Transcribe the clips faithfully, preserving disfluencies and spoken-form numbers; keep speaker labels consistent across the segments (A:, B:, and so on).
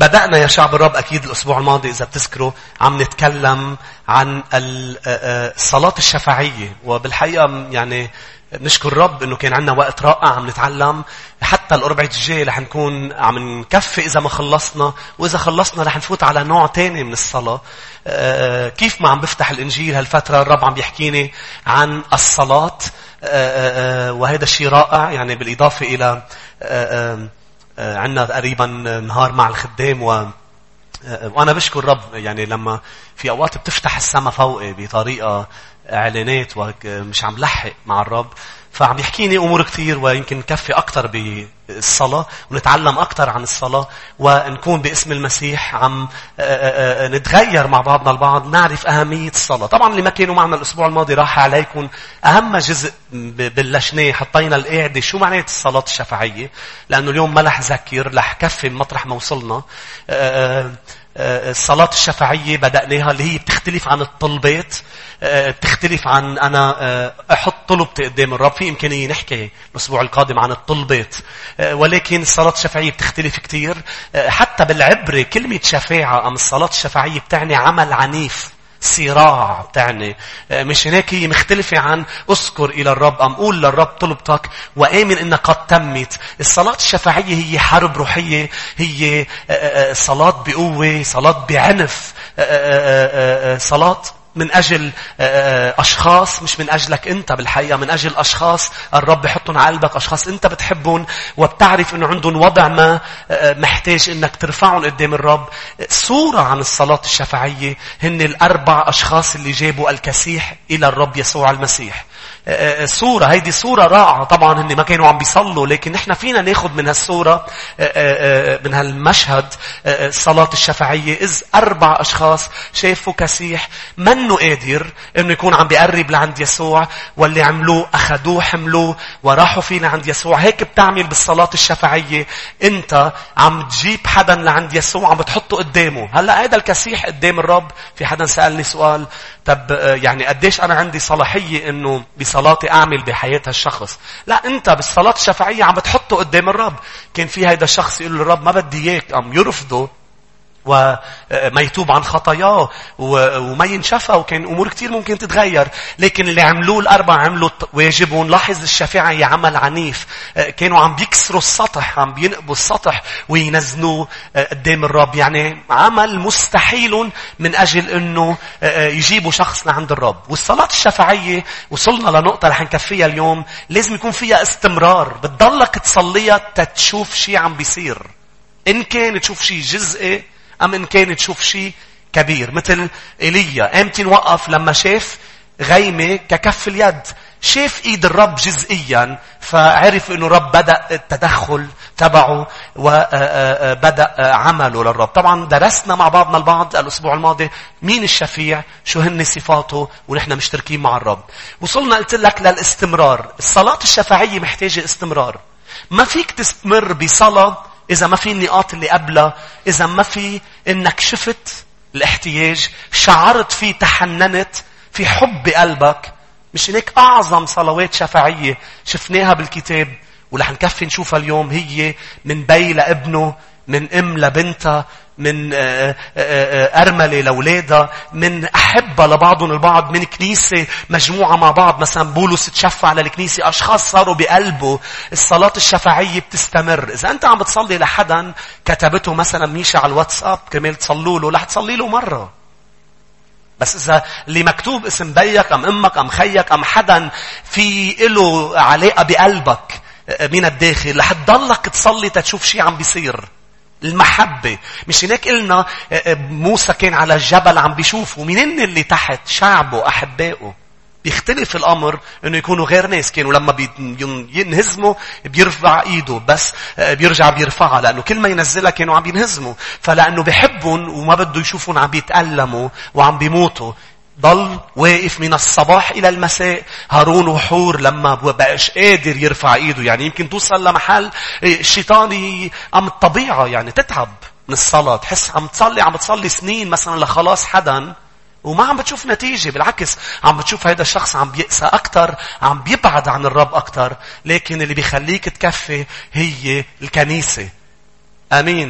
A: بدأنا يا شعب الرب أكيد الأسبوع الماضي إذا بتذكروا عم نتكلم عن الصلاة الشفاعية. وبالحقيقة يعني نشكر الرب إنه كان عندنا وقت رائع عم نتعلم. حتى الأربعة الجاي رح نكون عم نكفي إذا ما خلصنا، وإذا خلصنا رح نفوت على نوع تاني من الصلاة. كيف ما عم بفتح الإنجيل هالفترة الرب عم بيحكيني عن الصلاة، وهذا الشيء رائع. يعني بالإضافة إلى عندنا تقريبا نهار مع الخدام، و وأنا بشكر الرب يعني لما في أوقات بتفتح السما فوقي بطريقة إعلانات ومش عم لحق مع الرب، فعم يحكيني أمور كثير، ويمكن نكفي أكتر بالصلاة ونتعلم أكتر عن الصلاة، ونكون باسم المسيح عم نتغير مع بعضنا البعض، نعرف أهمية الصلاة. طبعا اللي ما كانوا معنا الأسبوع الماضي راح عليكم أهم جزء بلشناه، حطينا القاعدة شو معنات الصلاة الشفاعية، لأنه اليوم ما رح ذكر رح كفي مطرح ما وصلنا. الصلاة الشفاعية بدأناها اللي هي بتختلف عن الطلبات، بتختلف عن أنا أحط طلبتي قدام الرب. في إمكانية نحكي الأسبوع القادم عن الطلبات، ولكن الصلاة الشفاعية بتختلف كتير. حتى بالعبرة كلمة شفاعة أم الصلاة الشفاعية بتعني عمل عنيف، صراع بتعني. مش هناك هي مختلفة عن أذكر إلى الرب أم قول للرب طلبتك وآمن إنها قد تمت. الصلاة الشفاعية هي حرب روحية، هي صلاة بقوة، صلاة بعنف، صلاة من أجل أشخاص، مش من أجلك أنت. بالحقيقة من أجل أشخاص الرب يحطهم على قلبك، أشخاص أنت بتحبهم وبتعرف أنه عندهم وضع ما محتاج أنك ترفعهم قدام الرب. صورة عن الصلاة الشفاعية هن الأربع أشخاص اللي جابوا الكسيح إلى الرب يسوع المسيح. صورة، هيدي صورة رائعة. طبعا هن ما كانوا عم بيصلوا، لكن نحن فينا ناخد من هالصورة، من هالمشهد الصلاة الشفاعية، إذ أربع أشخاص شافوا كسيح منه قادر إنه يكون عم بيقرب لعند يسوع، واللي عملوه أخدوه حملوه وراحوا فيه لعند يسوع. هيك بتعمل بالصلاة الشفاعية، أنت عم تجيب حدا لعند يسوع عم بتحطه قدامه. هلأ هذا الكسيح قدام الرب. في حدا سألني سؤال، طب يعني قديش أنا عندي صلاحية إنه بصلاتي أعمل بحياة هالشخص؟ لا، أنت بالصلاة الشفاعية عم بتحطه قدام الرب. كان في هيدا الشخص يقول للرب ما بدي إياك، أم يرفضه وما يتوب عن خطاياه وما ينشفى، وكان أمور كتير ممكن تتغير. لكن اللي عملوه الأربع عملوا واجبهم. لاحظ الشفاعة هي عمل عنيف، كانوا عم بيكسروا السطح، عم بينقبوا السطح وينزنوه قدام الرب. يعني عمل مستحيل من أجل أنه يجيبوا شخص لعند الرب. والصلاة الشفاعية وصلنا لنقطة رح نكفيها اليوم، لازم يكون فيها استمرار. بتضلك تصليها تتشوف شيء عم بيصير، إن كان تشوف شيء جزئي أم إن كان تشوف شيء كبير. مثل إيليا أمتى وقف لما شاف غيمة ككف اليد، شاف إيد الرب جزئيا، فعرف إنه الرب بدأ التدخل تبعه وبدأ عمله للرب. طبعا درسنا مع بعضنا البعض الأسبوع الماضي مين الشفيع، شو هن صفاته، ونحن مشتركين مع الرب. وصلنا قلت لك للاستمرار. الصلاة الشفاعية محتاجة استمرار. ما فيك تستمر بصلاة إذا ما في النقاط اللي قبلها، إذا ما في إنك شفت الاحتياج، شعرت فيه، تحننت في حب بقلبك. مش هناك أعظم صلوات شفاعية شفناها بالكتاب ورح نكفي نشوفها اليوم، هي من بي لابنه، من أم لبنتها، من أرملة لأولادها، من أحبة لبعضهم البعض، من كنيسة مجموعة مع بعض. مثلا بولس تشفع للكنيسة، أشخاص صاروا بقلبه. الصلاة الشفاعية بتستمر. إذا أنت عم بتصلي لحدا كتبته مثلا ميشا على الواتساب كرمال تصلوا له، رح تصلي له مرة. بس إذا اللي مكتوب اسم بيك أم أمك أم خيك أم حدا في له علاقة بقلبك من الداخل، رح تضلك تصلي تتشوف شيء عم بيصير. المحبة. مش هناك قلنا موسى كان على الجبل عم بيشوف، ومنين اللي تحت شعبه أحبائه. بيختلف الأمر إنه يكونوا غير ناس. كانوا لما بينهزموا بيرفع إيده، بس بيرجع بيرفعها، لأنه كل ما ينزلها كانوا عم بينهزموا. فلأنه بيحبهم وما بده يشوفون عم بيتألموا وعم بيموتوا، ضل واقف من الصباح إلى المساء. هارون وحور لما بقاش قادر يرفع إيده، يعني يمكن توصل لمحل الشيطاني عم الطبيعة يعني تتعب من الصلاة، تحس عم تصلي عم تصلي سنين مثلا لخلاص حدا وما عم بتشوف نتيجة. بالعكس عم بتشوف هذا الشخص عم بيقسى أكتر، عم بيبعد عن الرب أكتر. لكن اللي بيخليك تكفي هي الكنيسة. أمين.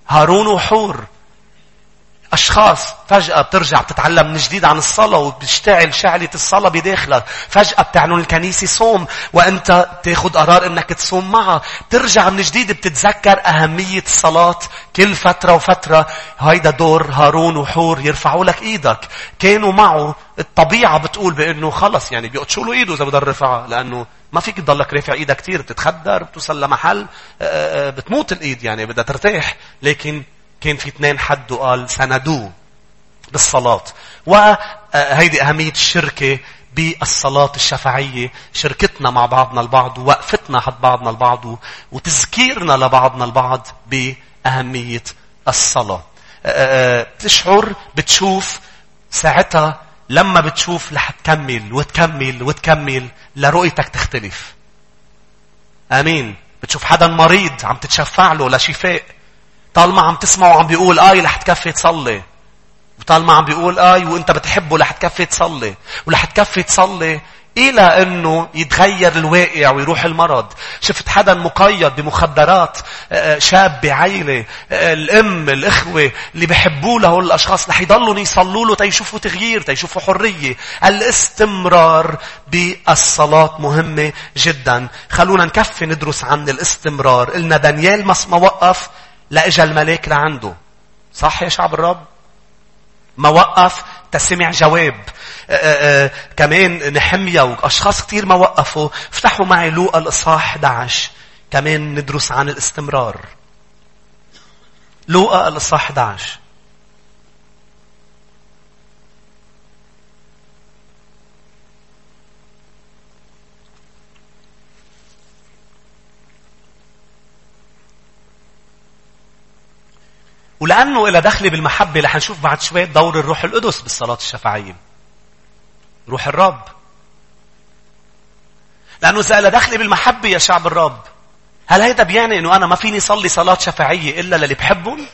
A: هارون وحور. أشخاص فجأة بترجع بتتعلم من جديد عن الصلاة وبتشتعل شعلة الصلاة بداخلك. فجأة بتعلن الكنيسة صوم وأنت تاخد قرار أنك تصوم معها. ترجع من جديد بتتذكر أهمية الصلاة كل فترة وفترة. هيدا دور هارون وحور، يرفعوا لك إيدك. كانوا معه. الطبيعة بتقول بأنه خلص يعني بيقتشوا له إيده إذا بدل رفعها، لأنه ما فيك تضلك رافع إيدك كتير، بتتخدر، بتوصل لمحل بتموت الإيد يعني بدها ترتاح. لكن كان في اثنين حد وقال سندوه بالصلاة. وهيدي أهمية الشركة بالصلاة الشفاعية، شركتنا مع بعضنا البعض ووقفتنا حد بعضنا البعض وتذكيرنا لبعضنا البعض بأهمية الصلاة. بتشعر بتشوف ساعتها لما بتشوف رح تكمل وتكمل وتكمل لرؤيتك تختلف. آمين. بتشوف حدا مريض عم تتشفع له لشفاء، طالما عم تسمعه عم بيقول آي رح تكفي تصلي، وطالما عم بيقول آي وانت بتحبه رح تكفي تصلي، ورح تكفي تصلي إلى أنه يتغير الواقع ويروح المرض. شفت حدا مقيد بمخدرات، شاب بعيلة، الأم، الإخوة اللي بيحبوا له الأشخاص رح يضلوا يصلوا له تيشوفوا تغيير، تيشوفوا حرية. الاستمرار بالصلاة مهمة جدا. خلونا نكفي ندرس عن الاستمرار. قلنا دانيال ما وقف لأجا الملاك لعنده، صح يا شعب الرب؟ ما وقف تسمع جواب. آآ آآ كمان نحمية وأشخاص كتير ما وقفوا. افتحوا معي لوقا الإصحاح أحد عشر كمان ندرس عن الاستمرار. لوقا الإصحاح أحد عشر. ولأنه إلى دخل بالمحبة رح نشوف بعد شوية دور الروح القدس بالصلاة الشفاعية. روح الرب. لأنه إذا إلى دخل بالمحبة يا شعب الرب، هل هيدا بيعني إنه أنا ما فيني صلي صلاة شفاعية إلا للي بحبهم؟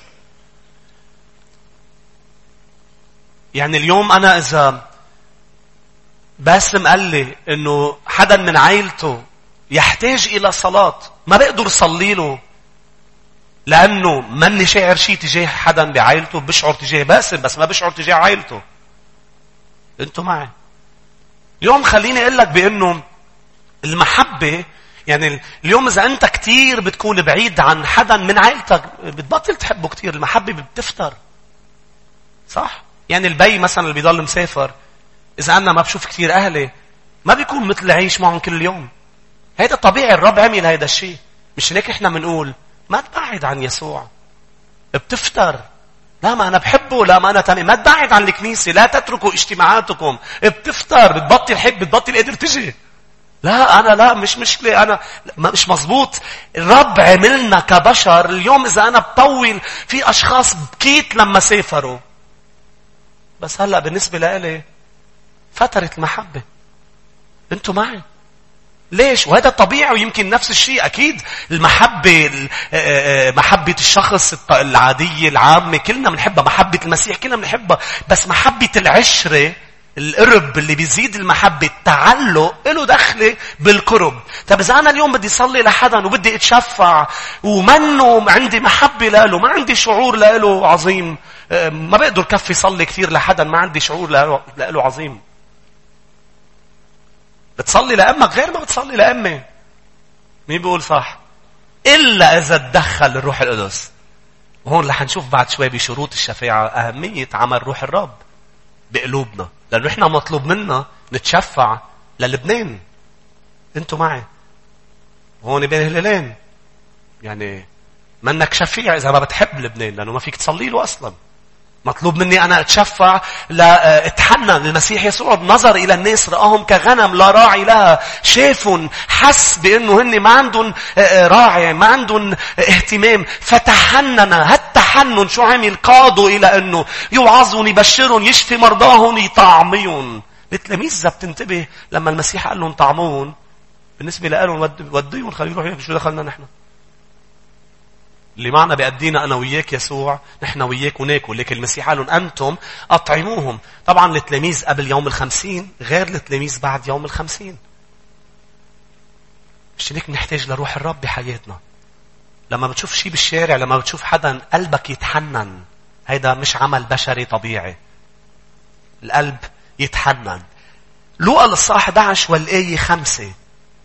A: يعني اليوم أنا إذا باسم قال لي إنه حدا من عائلته يحتاج إلى صلاة، ما بقدر صلي له لأنه مني شاعر شيء تجاه حدا بعائلته، بشعر تجاه باسم بس ما بشعر تجاه عائلته. انتوا معي؟ اليوم خليني اقول لك بانه المحبة، يعني اليوم اذا انت كتير بتكون بعيد عن حدا من عائلتك بتبطل تحبه كتير. المحبة بتفتر، صح؟ يعني البي مثلا اللي بيضل مسافر، اذا انا ما بشوف كتير اهلي ما بيكون مثل عيش معهم كل يوم. هيدا طبيعي، الرب عمل هيدا الشيء. مش هيك احنا بنقول ما تبعد عن يسوع، بتفتر. لا ما أنا بحبه، لا ما أنا تاني. ما تبعد عن الكنيسة، لا تتركوا اجتماعاتكم، بتفتر، بتبطل حب، بتبطل قادر تجي. لا أنا لا مش مشكلة، أنا مش مزبوط. الرب عملنا كبشر. اليوم إذا أنا بطول في أشخاص بكيت لما سافروا، بس هلأ بالنسبة لإلي فترة المحبة. أنتوا معي؟ ليش؟ وهذا طبيعي. ويمكن نفس الشيء أكيد المحبة، محبة الشخص العادية العامة كلنا بنحبها، محبة المسيح كلنا بنحبها، بس محبة العشرة، القرب اللي بيزيد المحبة، التعلق له دخله بالقرب. طب إذا أنا اليوم بدي صلي لحدا وبدي أتشفع ومنه عندي محبة له، ما عندي شعور له عظيم، ما بقدر كفي صلي كثير لحدا ما عندي شعور له عظيم. بتصلي لأمك غير ما بتصلي لأمي. مين بيقول صح؟ إلا إذا تدخل الروح القدس. وهون رح نشوف بعد شوي بشروط الشفاعة أهمية عمل روح الرب بقلوبنا، لأنه إحنا مطلوب منا نتشفع للبنان. أنتوا معي؟ هون بين هلالين، يعني منك شفيع إذا ما بتحب لبنان، لأنه ما فيك تصلي له أصلا. مطلوب مني أنا أتشفع لأتحنن المسيح يسوع بنظر إلى الناس، رآهم كغنم لا راعي لها، شافهم، حس بأنه هن ما عندهم راعي، ما عندهم اهتمام، فتحنن. هالتحنن شو عمل؟ قادوا إلى أنه يوعظون، يبشرون، يشفي مرضاهم، يطعميهم. التلاميذ إذا بتنتبه لما المسيح قال لهم طعمون، بالنسبة لهم وديهم خليهم يروحوا، شو دخلنا نحن؟ اللي معنا بيأدينا أنا وياك يسوع، نحن وياك وناكل. لكن المسيح قال لهم أنتم أطعموهم. طبعا التلاميذ قبل يوم الخمسين غير التلاميذ بعد يوم الخمسين. مش هيك نحتاج لروح الرب بحياتنا، لما بتشوف شيء بالشارع، لما بتشوف حدا قلبك يتحنن. هيدا مش عمل بشري طبيعي. القلب يتحنن. لوقا الإصحاح أحد عشر والآية خمسة.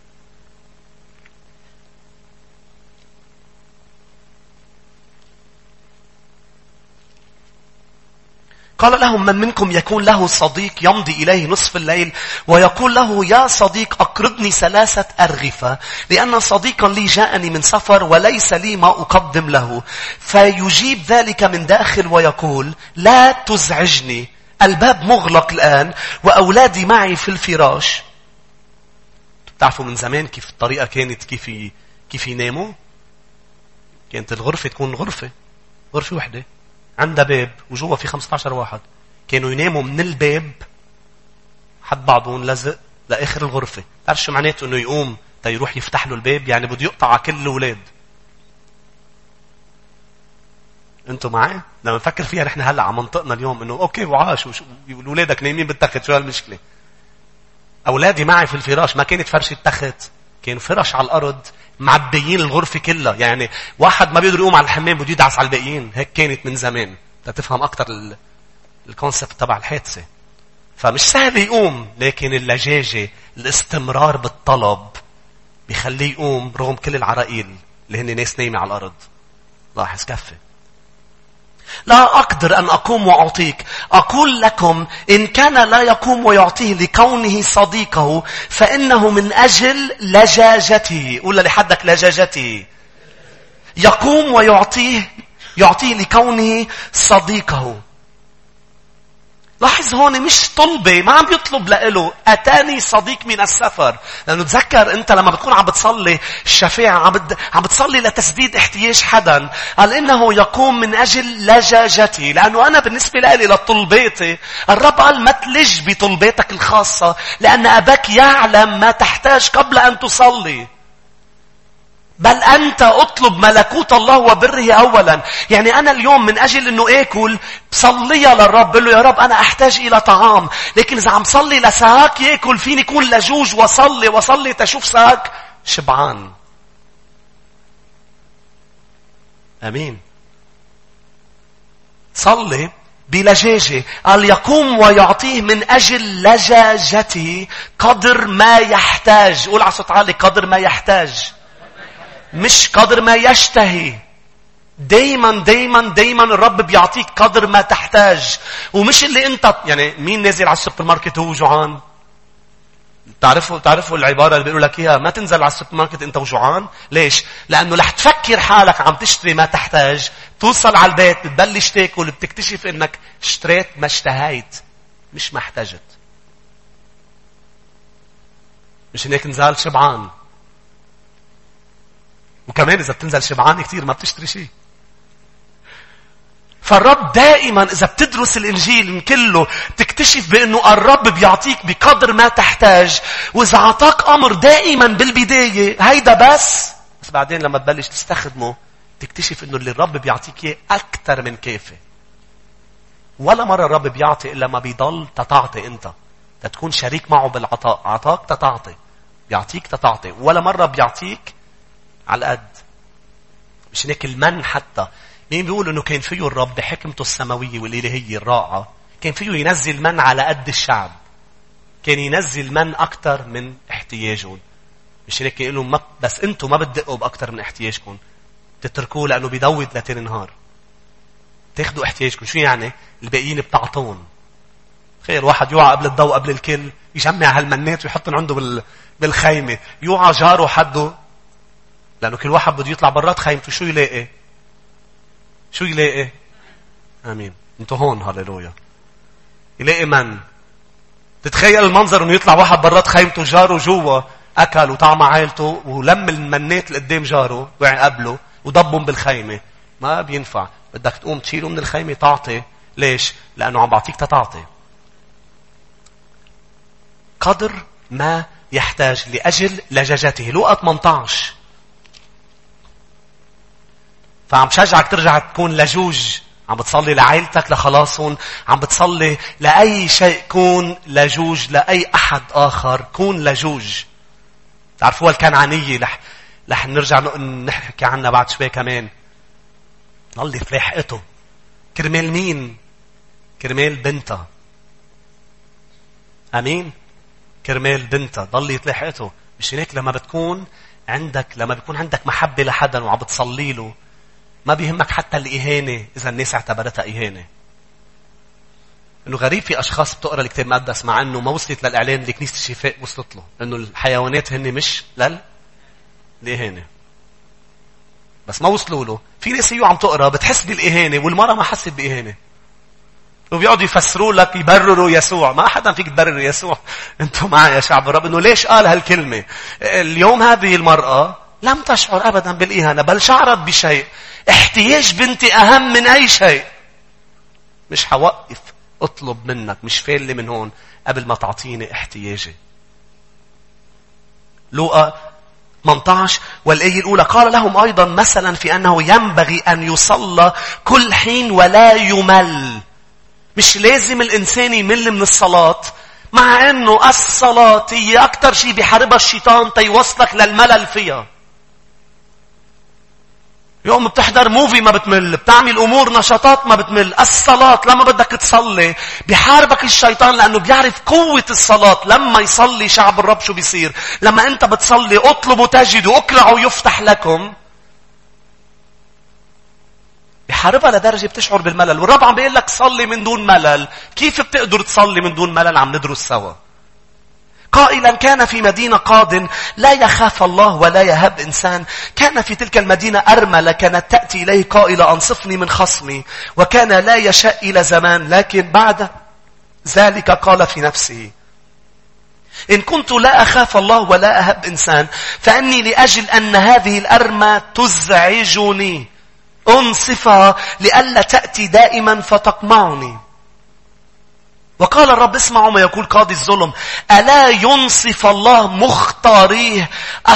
A: قال لهم: من منكم يكون له صديق يمضي إليه نصف الليل ويقول له: يا صديق أقرضني ثلاثة أرغفة لأن صديقا لي جاءني من سفر وليس لي ما أقدم له. فيجيب ذلك من داخل ويقول: لا تزعجني، الباب مغلق الآن وأولادي معي في الفراش. تعرفوا من زمان كيف الطريقة كانت كيف كيف يناموا؟ كانت الغرفة تكون غرفة غرفة وحدة عندها باب وجوا في خمسة عشر واحد. كانوا يناموا من الباب حد بعضهم لزق لآخر الغرفة. تعرف شو معناته انه يقوم تا يروح يفتح له الباب؟ يعني بده يقطع على كل الأولاد. انتوا معي؟ لما نفكر فيها نحن هلا على منطقنا اليوم انه اوكي وعاش واولادك نايمين بالتخت، شو هالمشكلة؟ اولادي معي في الفراش. ما كانت فرشة تخت، كان فرش على الارض معبيين الغرفة كلها. يعني واحد ما بيقدر يقوم على الحمام بده يدعس على الباقيين. هيك كانت من زمان. تفهم اكتر الكونسبت تبع الحادثة. فمش سهل يقوم، لكن اللجاجة الاستمرار بالطلب بيخليه يقوم رغم كل العرائيل اللي هن ناس نايمة على الارض. لاحظ كفي. لا أقدر أن أقوم وأعطيك. أقول لكم إن كان لا يقوم ويعطيه لكونه صديقه فإنه من أجل لجاجته. قول لحدك لجاجته. يقوم ويعطيه يعطيه لكونه صديقه. لاحظ هون مش طلبة، ما عم بيطلب لإله أتاني صديق من السفر. لأنه تذكر أنت لما بتكون عم بتصلي الشفاعة عم, بد... عم بتصلي لتسديد احتياج حدا. قال إنه يقوم من أجل لجاجتي. لأنه أنا بالنسبة لي لطلباتي الرب قال ما تلج بطلباتك الخاصة لأن أباك يعلم ما تحتاج قبل أن تصلي. بل أنت أطلب ملكوت الله وبره أولا. يعني أنا اليوم من أجل أنه آكل بصليها للرب، بقول له يا رب أنا أحتاج إلى طعام، لكن إذا عم صلي لساك يأكل فيني يكون لجوج وصلي وصلي تشوف ساك شبعان. أمين. صلي بلجاجة. قال يقوم ويعطيه من أجل لجاجته قدر ما يحتاج. قول على صوت عالي قدر ما يحتاج، مش قدر ما يشتهي. دايما دايما دايما الرب بيعطيك قدر ما تحتاج، ومش اللي انت يعني. مين نازل على السوبر ماركت وهو جوعان؟ تعرفوا تعرفوا العبارة اللي بيقولوا لك اياها، ما تنزل على السوبر ماركت انت وجوعان. ليش؟ لانه رح تفكر حالك عم تشتري ما تحتاج، توصل على البيت بتبلش تاكل بتكتشف انك اشتريت ما اشتهيت مش ما احتاجت. مش هيك نزال شبعان. وكمان إذا بتنزل شبعان كتير ما بتشتري شيء. فالرب دائما إذا بتدرس الإنجيل من كله تكتشف بأنه الرب بيعطيك بقدر ما تحتاج. وإذا عطاك أمر دائما بالبداية هيدا بس بس بعدين لما تبلش تستخدمه تكتشف أنه اللي الرب بيعطيك إياه أكتر من كافي. ولا مرة الرب بيعطي إلا ما بيضل تتعطي أنت تتكون شريك معه بالعطاء. عطاك تتعطي، بيعطيك تتعطي. ولا مرة بيعطيك على القد. مش هيك المن حتى مين بيقول انه كان فيه الرب بحكمته السماوية والإلهية الرائعة كان فيه ينزل من على قد الشعب. كان ينزل من أكتر من احتياجهم. مش هيك يقولوا ما بس انتوا ما بتدقوا بأكتر من احتياجكم، تتركوه لأنه بيدود لتين نهار. تاخدوا احتياجكم. شو يعني؟ الباقيين بتعطون. خير واحد يوعى قبل الضوء قبل الكل يجمع هالمنات ويحطن عنده بالخيمة. يوعى جاره حده لأنه كل واحد بده يطلع برات خيمته. شو يلاقي؟ شو يلاقي؟ آمين. انتوا هون. هاليلويا. يلاقي من؟ تتخيل المنظر انه يطلع واحد برات خيمته جاره جوا أكل وطعم عائلته ولم المنات لقدام جاره وقع قبله وضبهم بالخيمة. ما بينفع. بدك تقوم تشيله من الخيمة تعطي. ليش؟ لأنه عم بعطيك تتعطي. قدر ما يحتاج لأجل لجاجته. لوقا ثمانية عشر. فعم شجعك ترجع تكون لجوج. عم بتصلي لعائلتك لخلاصهم، عم بتصلي لأي شيء كون لجوج. لأي أحد آخر كون لجوج. تعرفوها الكنعانية لح رح نرجع نحكي عنها بعد شوي كمان. ضل في لاحقته. كرمال مين؟ كرمال بنتها. امين. كرمال بنتها ضل يتلاحقته. مش هيك لما بتكون عندك لما بيكون عندك محبة لحدا وعم بتصلي له ما بيهمك حتى الإهانة إذا الناس اعتبرتها إهانة. إنه غريب في أشخاص بتقرأ الكتاب المقدس مع إنه ما وصلت للإعلان اللي كنيسة الشفاء وصلت له، إنه الحيوانات هن مش لل الإهانة، بس ما وصلوا له. في ناس يو عم تقرأ بتحس بالإهانة والمرأة ما حست بإهانة، وبيقعدوا يفسروا لك يبرروا يسوع. ما حدا فيك تبرر يسوع. انتم معي يا شعب الرب انه ليش قال هالكلمة. اليوم هذه المرأة لم تشعر ابدا بالاهانة، بل شعرت بشيء. احتياج بنتي اهم من اي شيء. مش حوقف اطلب منك، مش فالي من هون قبل ما تعطيني احتياجي. لوقا ثمانية عشر والآية الأولى قال لهم أيضا مثلا في أنه ينبغي أن يصلى كل حين ولا يمل. مش لازم الإنسان يمل من الصلاة، مع أنه الصلاة هي أكتر شيء بيحاربها الشيطان تيوصلك للملل فيها. يوم بتحضر موفي ما بتمل، بتعمل أمور نشاطات ما بتمل. الصلاة لما بدك تصلي بيحاربك الشيطان، لأنه بيعرف قوة الصلاة. لما يصلي شعب الرب شو بيصير؟ لما أنت بتصلي اطلبوا تجدوا، اقرعوا يفتح لكم، بحاربها لدرجة بتشعر بالملل. والرب عم بيقول لك صلي من دون ملل. كيف بتقدر تصلي من دون ملل؟ عم ندرس سوا. قائلا كان في مدينة قاض لا يخاف الله ولا يهب إنسان. كان في تلك المدينة أرملة كانت تأتي إليه قائلة أنصفني من خصمي، وكان لا يشاء إلى زمان. لكن بعد ذلك قال في نفسه إن كنت لا أخاف الله ولا أهب إنسان فأني لأجل أن هذه الأرمى تزعجني أنصفها لئلا تأتي دائما فتقمعني. وقال الرب اسمعوا ما يقول قاضي الظلم ألا ينصف الله مختاريه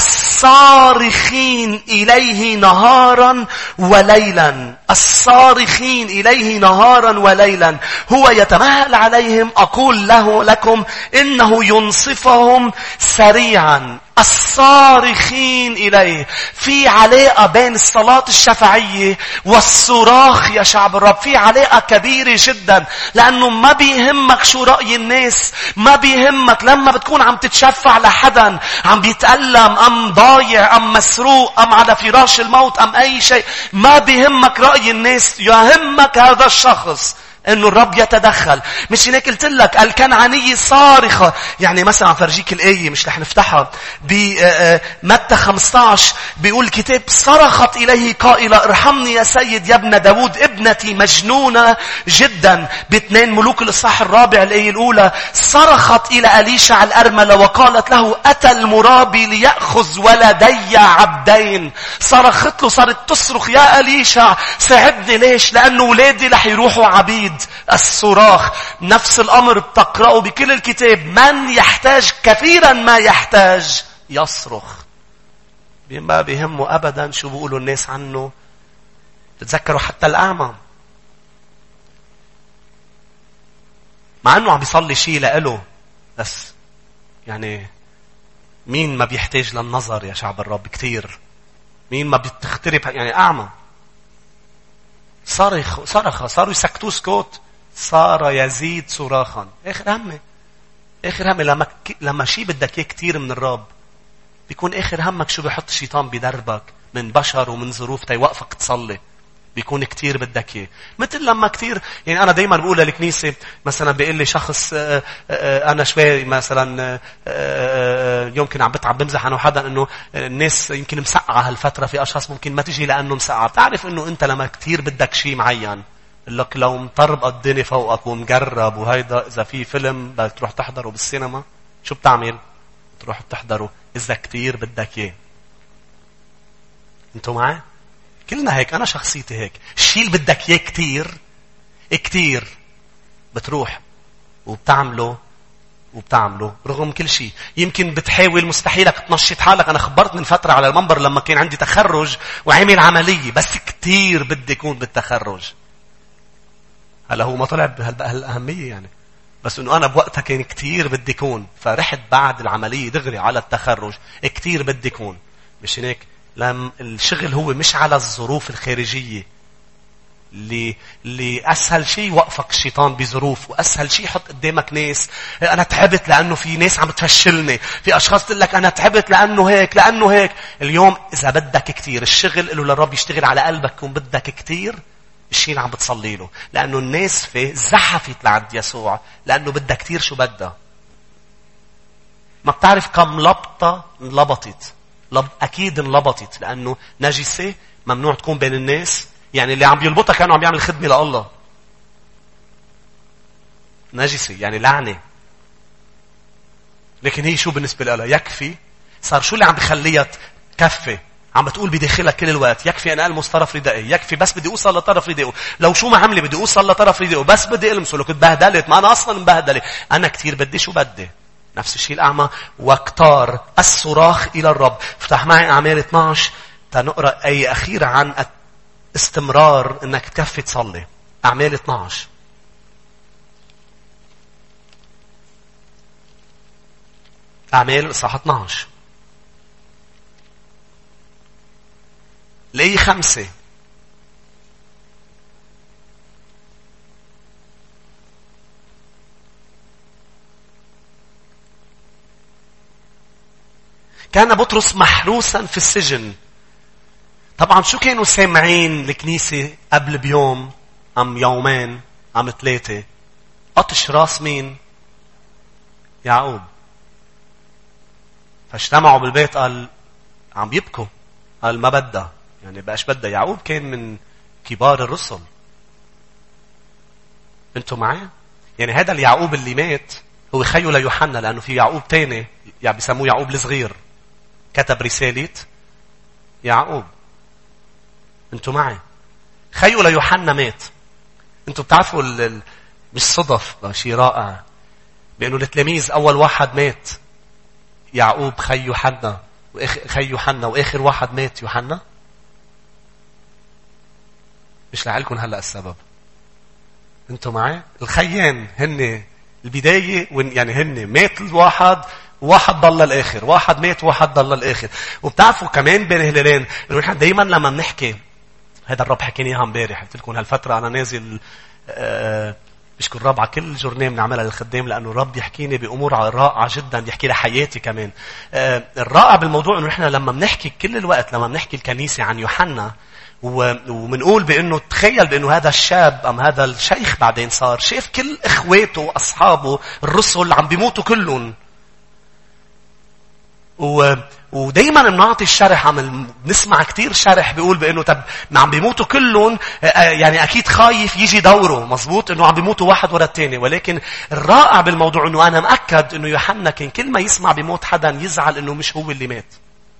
A: الصارخين إليه نهارا وليلا. الصارخين إليه نهارا وليلا هو يتمهل عليهم. أقول له لكم إنه ينصفهم سريعا. الصارخين إليه. في علاقة بين الصلاة الشفعية والصراخ يا شعب الرب. في علاقة كبيرة جدا، لأنه ما بيهمك شو رأي الناس. ما بيهمك لما بتكون عم تتشفع لحدا عم بيتألم أم ضايع أم مسروق أم على فراش الموت أم أي شيء. ما بيهمك رأي الناس، يهمك هذا الشخص انه الرب يتدخل. مش هيك قلت لك الكنعانية صارخة. يعني مثلا عم فرجيك الآية مش رح نفتحها بمتى خمسة عشر بيقول الكتاب صرخت إليه قائلة ارحمني يا سيد يا ابن داود ابنتي مجنونة جدا. باثنين ملوك الإصحاح الرابع الآية الأولى صرخت إلى أليشع الأرملة وقالت له أتى المرابي ليأخذ ولدي عبدين. صرخت له، صارت تصرخ يا أليشع ساعدني. ليش؟ لأنه ولادي رح يروحوا عبيد. الصراخ نفس الأمر بتقرأه بكل الكتاب. من يحتاج كثيرا ما يحتاج يصرخ. ما بيهمه أبدا شو بيقولوا الناس عنه. تتذكروا حتى الأعمى مع أنه عم بيصلي شيء لإله، بس يعني مين ما بيحتاج للنظر يا شعب الرب كتير؟ مين ما بتخترب يعني أعمى صرخ صرخ صاروا يسكتوا سكوت، صار يزيد صراخا. آخر همه آخر همه لما لما شيء بدك إياه كتير من الرب بيكون آخر همك شو بيحط الشيطان بدربك من بشر ومن ظروف تيوقفك تصلي. بيكون كتير بدك إياه. مثل لما كتير يعني أنا دايما بقول للكنيسة مثلا بيقول لي شخص آآ آآ أنا شوي مثلا آآ يمكن عم بتعب بمزح أنا وحدا إنه الناس يمكن مسقعة هالفترة. في أشخاص ممكن ما تجي لأنه مسقعة. بتعرف إنه أنت لما كتير بدك شيء معين لك لو مطرب الدنيا فوقك ومجرب وهيدا إذا في فيلم بدك تروح تحضره بالسينما شو بتعمل؟ تروح تحضره إذا كتير بدك إياه. أنتوا معي؟ كلنا هيك. أنا شخصيتي هيك. الشيء اللي بدك إياه كتير كتير بتروح وبتعمله وبتعمله رغم كل شيء. يمكن بتحاول مستحيلك تنشط حالك. أنا خبرت من فترة على المنبر لما كان عندي تخرج وعمل عملية بس كتير بدي يكون بالتخرج. هلا هو ما طلع بهالأهمية يعني، بس إنه أنا بوقتها كان كتير بدي يكون. فرحت بعد العملية دغري على التخرج كتير بدي يكون. مش هيك لم الشغل هو مش على الظروف الخارجية اللي, اللي أسهل شيء وقفك الشيطان بظروف، وأسهل شيء حط قدامك ناس. أنا تعبت لأنه في ناس عم تفشلني، في أشخاص تقول لك أنا تعبت لأنه هيك لأنه هيك. اليوم إذا بدك كتير الشغل له للرب يشتغل على قلبك يكون بدك كتير الشيء اللي عم بتصلي له، لأنه الناس فيه زحفت لعند يسوع لأنه بدها كتير. شو بدها؟ ما بتعرف كم لبطة انلبطت، لب... أكيد انلبطت لأنه نجسة ممنوع تكون بين الناس. يعني اللي عم بيلبطها كانوا عم يعمل خدمة لله. نجسة يعني لعنة. لكن هي شو بالنسبة لها؟ يكفي. صار شو اللي عم بخليها تكفي؟ عم بتقول بداخلها كل الوقت يكفي أنا ألمس طرف ردائي، يكفي بس بدي أوصل لطرف ردائي، لو شو ما عملي بدي أوصل لطرف ردائي، بس بدي ألمسه. لو كنت بهدلت ما أنا أصلا مبهدلة، أنا كتير بدي شو بدي. نفس الشيء الأعمى واكتار الصراخ إلى الرب. افتح معي أعمال اثناشر تنقرأ أي أخيرة عن استمرار انك تكفي تصلي. اعمال اثناشر اعمال اصحاح اثناشر لأي خمسة. كان بطرس محروسا في السجن. طبعا شو كانوا سامعين الكنيسة قبل بيوم أم يومين أم ثلاثة؟ قطش راس مين؟ يعقوب. فاجتمعوا بالبيت، قال عم بيبكوا، قال ما بدها، يعني بقاش بدها. يعقوب كان من كبار الرسل. انتوا معي؟ يعني هذا اليعقوب اللي مات هو خيو ليوحنا، لأنه في يعقوب تاني يعني بيسموه يعقوب الصغير كتب رسالة يعقوب. انتوا معي؟ خيو ليوحنا مات. انتوا بتعرفوا ال... ال... مش صدف، شيء رائع بأنه التلاميذ أول واحد مات يعقوب خي يوحنا، وخي يوحنا، وآخر واحد مات يوحنا. مش لعلكم هلأ السبب. انتوا معي؟ الخيان هن البداية، يعني هن مات الواحد واحد ضل الآخر، واحد مات واحد ضل الآخر. وبتعرفوا كمان بين هلالين انه نحن دايما لما بنحكي، هذا الرب حكيني اياها امبارح، قلت لكم هالفتره انا نازل أه بشكر الرب على كل جورنيه بنعملها للخدام، لانه الرب يحكيني بامور رائعه جدا، يحكي لي حياتي كمان. أه الرائع بالموضوع انه نحن لما بنحكي كل الوقت، لما بنحكي الكنيسه عن يوحنا ومنقول بانه تخيل بانه هذا الشاب ام هذا الشيخ بعدين صار شاف كل اخواته واصحابه الرسل عم بيموتوا كلهم. و ودايما بنعطي الشرح، عم نسمع كتير شرح بيقول بانه طب ما عم بيموتوا كلهم، يعني اكيد خايف يجي دوره. مزبوط انه عم بيموتوا واحد ورا الثاني، ولكن الرائع بالموضوع انه انا مأكد انه يوحنا كان كل ما يسمع بموت حدا يزعل انه مش هو اللي مات.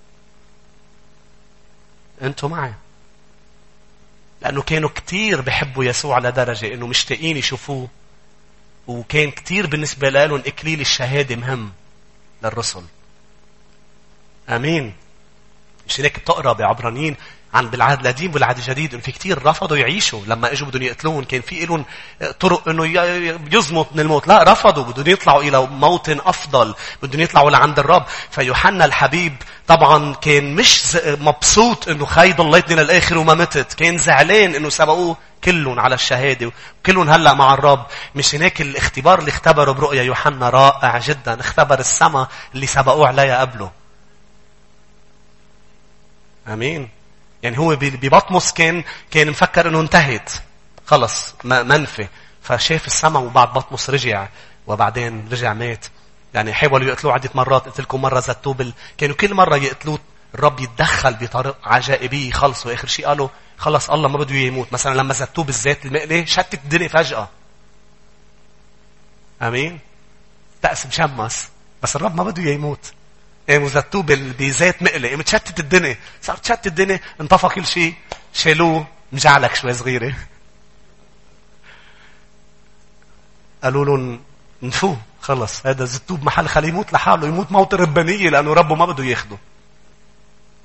A: انتوا معي؟ لانه كانوا كتير بحبوا يسوع لدرجه انه مشتاقين يشوفوه، وكان كتير بالنسبه لهم اكليل الشهاده مهم للرسل. امين. مش هيك بتقرا بعبرانيين عن بالعهد القديم والعهد الجديد انه في كتير رفضوا يعيشوا لما اجوا بدهم يقتلون. كان في لهم طرق انه يزمط من الموت، لا رفضوا، بدهم يطلعوا الى موت افضل، بدهم يطلعوا لعند الرب. فيوحنا الحبيب طبعا كان مش مبسوط انه خي ضليتني للاخر وما متت، كان زعلان انه سبقوه كلهم على الشهاده وكلهم هلا مع الرب. مش هناك الاختبار اللي اختبره برؤيا يوحنا رائع جدا، اختبر السماء اللي سبقوه عليها قبله. امين. يعني هو ببطمس كان كان مفكر انه انتهت خلص منفي، فشاف السماء وبعد بطمس رجع، وبعدين رجع مات. يعني حاولوا يقتلوه عدة مرات، قلت لكم مرة زتوه بال... كانوا كل مرة يقتلوه الرب يتدخل بطريقة عجائبية يخلصوا. آخر شيء قالوا خلص الله ما بده يموت. مثلا لما زتوه بالزيت المقلي شتت الدنيا فجأة. امين. تأس مشمس، بس الرب ما بده يموت. قاموا زتوه بزيت مقلي، قامت شتت الدنيا، صارت شتت الدنيا، انطفى كل شيء، شالوه مجعلك شوي صغيرة. قالوا لهم نفوه خلص هذا زتوه بمحل خليه يموت لحاله، يموت موت ربانية لأنه ربه ما بده ياخده.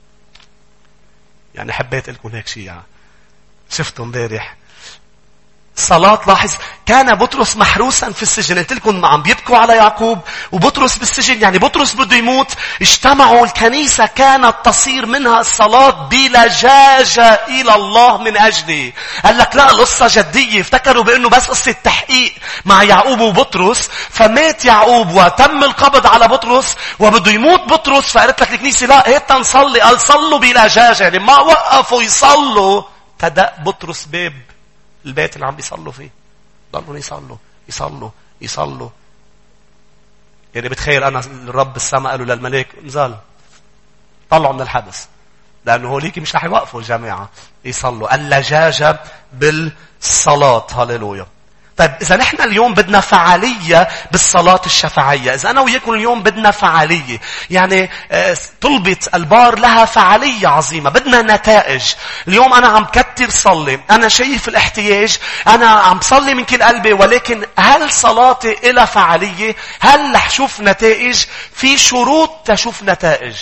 A: يعني حبيت لكم هيك شيء يعني. شفتوا امبارح صلاة. لاحظ كان بطرس محروسا في السجن. قلت لكم عم بيبكوا على يعقوب وبطرس بالسجن، يعني بطرس بده يموت. اجتمعوا الكنيسة كانت تصير منها الصلاة بلجاجة إلى الله من أجله. قال لك لا، القصة جدية. افتكروا بأنه بس قصة تحقيق مع يعقوب وبطرس، فمات يعقوب وتم القبض على بطرس وبده يموت بطرس. فقالت لك الكنيسة لا، هيك نصلي. قال صلوا بلجاجة، يعني ما وقفوا يصلوا تدق بطرس باب البيت اللي عم بيصلوا فيه. ضلوا يصلوا يصلوا يصلوا. يعني بتخيل أنا الرب السماء قالوا للملك نزال طلعوا من الحبس، لأنه هوليك مش رح يوقفوا الجماعة يصلوا. اللجاجة بالصلاة. هاليلويا. طيب إذا نحن اليوم بدنا فعالية بالصلاة الشفاعية، إذا أنا وياكم اليوم بدنا فعالية، يعني طلبة البار لها فعالية عظيمة، بدنا نتائج. اليوم أنا عم كتر صلي، أنا شايف الاحتياج، أنا عم صلي من كل قلبي، ولكن هل صلاتي إلى فعالية؟ هل رح شوف نتائج؟ في شروط تشوف نتائج.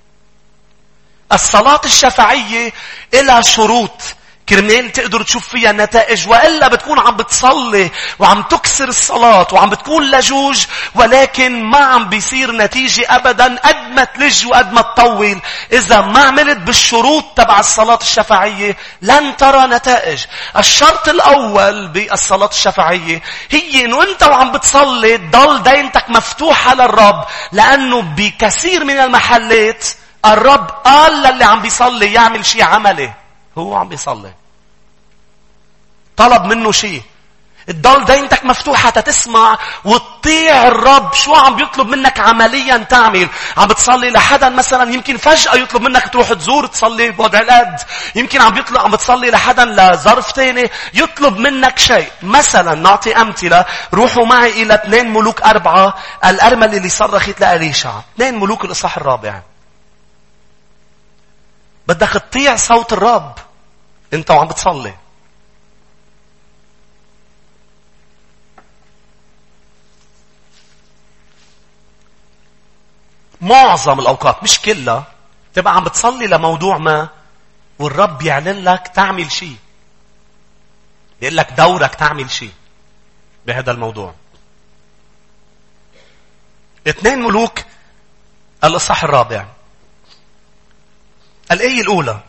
A: الصلاة الشفاعية إلى شروط كرمال تقدر تشوف فيها نتائج، وإلا بتكون عم بتصلي وعم تكسر الصلاة وعم بتكون لجوج، ولكن ما عم بيصير نتيجة أبدا. قد ما تلج وقد ما تطول، إذا ما عملت بالشروط تبع الصلاة الشفاعية لن ترى نتائج. الشرط الأول بالصلاة الشفاعية هي إنه أنت وعم بتصلي تضل دينتك مفتوحة للرب، لأنه بكثير من المحلات الرب قال للي عم بيصلي يعمل شيء عملي. هو عم بيصلي طلب منه شيء، تضل دينتك مفتوحة تتسمع وتطيع الرب. شو عم بيطلب منك عمليا تعمل؟ عم بتصلي لحدا مثلا، يمكن فجأة يطلب منك تروح تزور تصلي بوضع القد. يمكن عم بيطلب عم بتصلي لحدا لظرف تاني يطلب منك شيء. مثلا نعطي أمثلة. روحوا معي إلى اثنين ملوك أربعة، الأرملة اللي صرخت لأليشع. اثنين ملوك الإصحاح الرابع. بدك تطيع صوت الرب انت وعم بتصلي. معظم الأوقات مش كلها تبقى عم بتصلي لموضوع ما، والرب يعلن لك تعمل شيء، يقول لك دورك تعمل شيء بهذا الموضوع. اثنين ملوك الإصحاح الرابع الآية الأولى.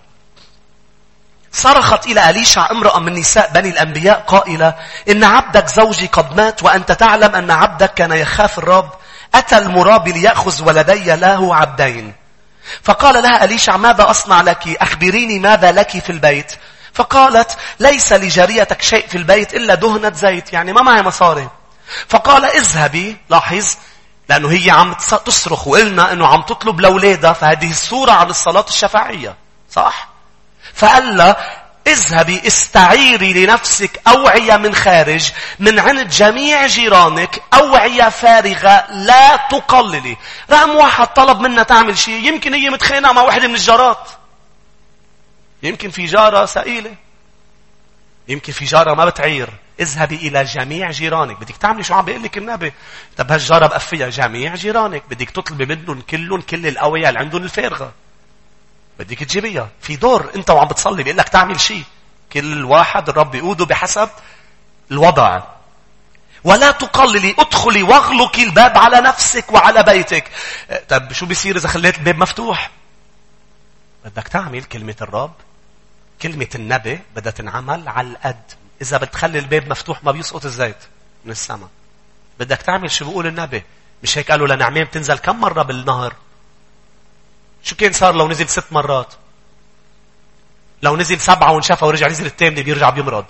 A: صرخت إلى أليشع امرأة من نساء بني الأنبياء قائلة: إن عبدك زوجي قد مات، وأنت تعلم أن عبدك كان يخاف الرب. أتى المرابي ليأخذ ولدي له عبدين. فقال لها أليشع: ماذا أصنع لك؟ أخبريني ماذا لك في البيت. فقالت: ليس لجاريتك شيء في البيت إلا دهنة زيت، يعني ما معي مصاري. فقال: اذهبي. لاحظ، لأنه هي عم تصرخ، وقلنا أنه عم تطلب لأولادها، فهذه الصورة عن الصلاة الشفاعية، صح؟ فقال لها: اذهبي استعيري لنفسك أوعية من خارج من عند جميع جيرانك، أوعية فارغة لا تقللي. رقم واحد طلب منا تعمل شيء. يمكن هي متخانقة مع واحدة من الجارات، يمكن في جارة سئيلة، يمكن في جارة ما بتعير. اذهبي إلى جميع جيرانك. بدك تعملي شو عم بيقول لك النبي؟ طب هالجارة بقفيها جميع جيرانك، بدك تطلبي منهم كلهم كل الأوعية اللي عندهم الفارغة، بدك تجيبيها. في دور انت وعم بتصلي بيقول لك تعمل شيء. كل واحد الرب يقوده بحسب الوضع. ولا تقللي، ادخلي واغلقي الباب على نفسك وعلى بيتك. طب شو بيصير إذا خليت الباب مفتوح؟ بدك تعمل كلمة الرب، كلمة النبي بدها تنعمل على القد. إذا بتخلي الباب مفتوح ما بيسقط الزيت من السماء. بدك تعمل شو بيقول النبي. مش هيك قالوا لنعمان بتنزل كم مرة بالنهر؟ شو كان صار لو نزل ست مرات؟ لو نزل سبعة ونشفى ورجع نزل الثامنة بيرجع بيمرض.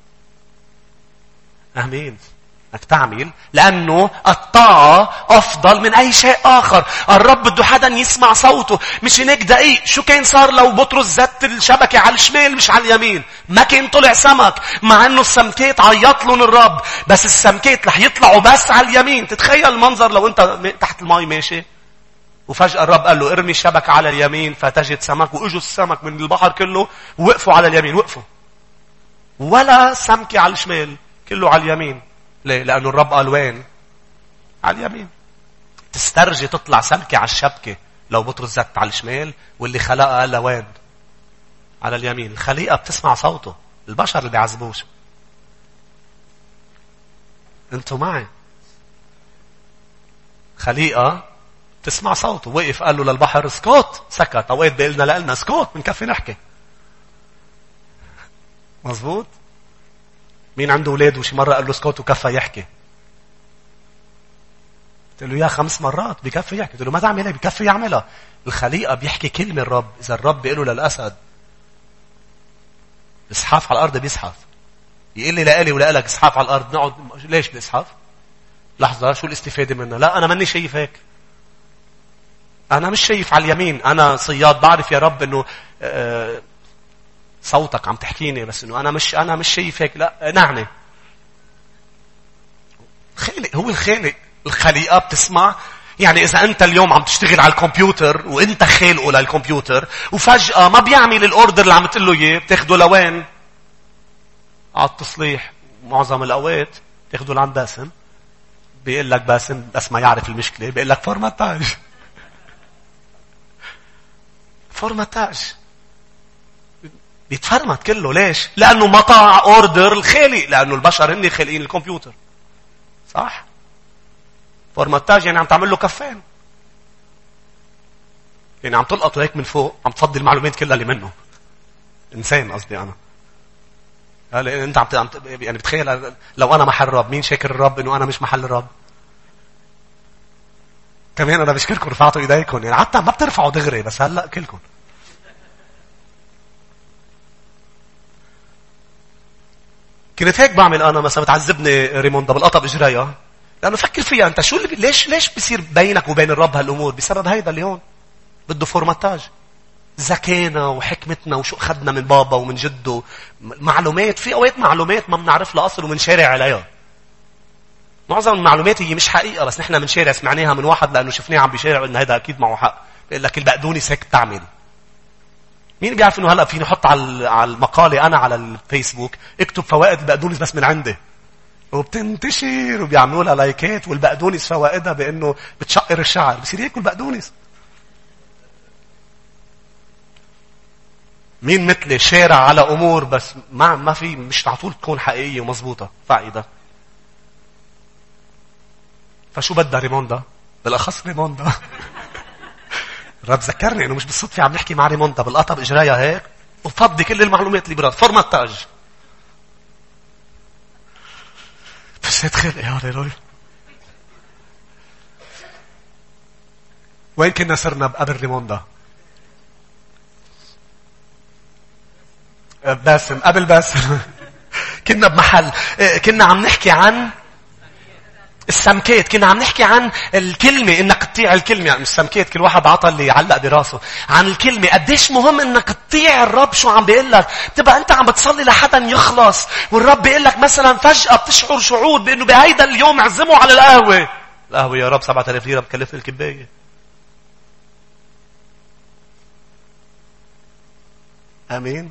A: أمين. بدك تعمل، لأنه الطاعة أفضل من أي شيء آخر. الرب بده حدا يسمع صوته. مش هناك دقيق. شو كان صار لو بطرس زت الشبكة على الشمال مش على اليمين؟ ما كان طلع سمك، مع أنه السمكات عيط لهم الرب، بس السمكات رح يطلعوا بس على اليمين. تتخيل المنظر لو أنت تحت الماء ماشي وفجأة الرب قال له ارمي الشبكة على اليمين فتجد سمك، وإجوا السمك من البحر كله ووقفوا على اليمين. وقفوا ولا سمكة على الشمال، كله على اليمين. ليه؟ لأنه الرب قال وين؟ على اليمين. تسترجي تطلع سمكة على الشبكة لو بطرس زت على الشمال، واللي خلقها قال وين؟ على اليمين. الخليقة بتسمع صوته، البشر اللي بيعذبوش. انتوا معي. خليقة تسمع صوته. وقف قال له للبحر اسكت، سكت. اوقات بيقلنا لنا اسكت بنكفي نحكي. مظبوط. مين عنده اولاد وشي مرة قال له اسكت وكفى يحكي؟ قلت له يا خمس مرات بكفي يحكي. قلت له ما تعملها، بكفي يعملها. الخليقة بيحكي كلمة الرب. إذا الرب بيقوله للأسد اسحاف على الأرض بيسحف. يقول لي لألي ولا لك اسحاف على الأرض، نقعد ليش بنسحف؟ لحظة، شو الاستفادة منها؟ لا أنا ماني شايف هيك. أنا مش شايف على اليمين. أنا صياد بعرف يا رب إنه آه صوتك عم تحكيني، بس إنه أنا مش أنا مش شايف هيك. لا نعني. خالق هو الخالق. الخليقة بتسمع. يعني إذا أنت اليوم عم تشتغل على الكمبيوتر وأنت خالقه للكمبيوتر وفجأة ما بيعمل الأوردر اللي عم تقول له إياه، بتاخده لوين؟ على التصليح. معظم الأوقات تاخده لعند باسم. بيقول لك باسم بس ما يعرف المشكلة بيقول لك فورماتاج. فورماتاج بيتفرمت كله. ليش؟ لأنه ما طاع أوردر الخالق. لأنه البشر هن خالقين الكمبيوتر. صح؟ فورماتاج يعني عم تعمل له كفين. يعني عم تلقطه هيك من فوق، عم تفضي المعلومات كلها اللي منه. إنسان قصدي أنا. هلا أنت عم يعني بتخيل لو أنا محل الرب، مين شاكر الرب إنه أنا مش محل الرب؟ كمان أنا بشكركم رفعتوا إيديكم. يعني حتى ما بترفعوا دغري، بس هلا كلكم. كنت هيك بعمل أنا مثلا. بتعذبني ريموندا بالقطب إجرايا، لأنه فكر فيها أنت. شو اللي بي... ليش ليش بيصير بينك وبين الرب هالأمور؟ بسبب هيدا اللي هون بده فورماتاج. ذكينا وحكمتنا وشو أخذنا من بابا ومن جده. معلومات، في أوقات معلومات ما بنعرف لها أصل ومنشارع عليها. معظم المعلومات هي مش حقيقة، بس نحن منشارع سمعناها من واحد لأنه شفناه عم بيشارع إن هيدا أكيد معه حق. بيقول لك البقدونس هيك بتعمل. مين بيعرف إنه هلأ فيني أحط على على المقالة أنا على الفيسبوك اكتب فوائد البقدونس بس من عندي، وبتنتشر وبيعملوا لها لايكات. والبقدونس فوائدها بانه بتشقر الشعر. بصير ياكل بقدونس. مين مثلي شارع على امور بس ما ما في، مش على طول تكون حقيقيه ومضبوطه فائده. فشو بدها ريموندا؟ بالاخص ريموندا. الرب ذكرني انه مش بالصدفه عم نحكي مع ريموندا بالقطب اجرايا هيك وفضي كل المعلومات اللي براد. فورماتاج. بس ادخل يا هاليلويا. وين كنا صرنا قبل ريموندا؟ باسم. قبل باسم كنا بمحل كنا عم نحكي عن السمكات. كنا عم نحكي عن الكلمة، انك تطيع الكلمة. يعني السمكات كل واحد عطى اللي يعلق براسه. عن الكلمة قديش مهم انك تطيع الرب. شو عم بيقول لك؟ تبقى انت عم بتصلي لحدا يخلص والرب بيقول لك مثلا فجأة بتشعر شعور بانه بهيدا اليوم اعزمه على القهوة. القهوة يا رب سبعة آلاف ليرة بكلفني الكباية. امين.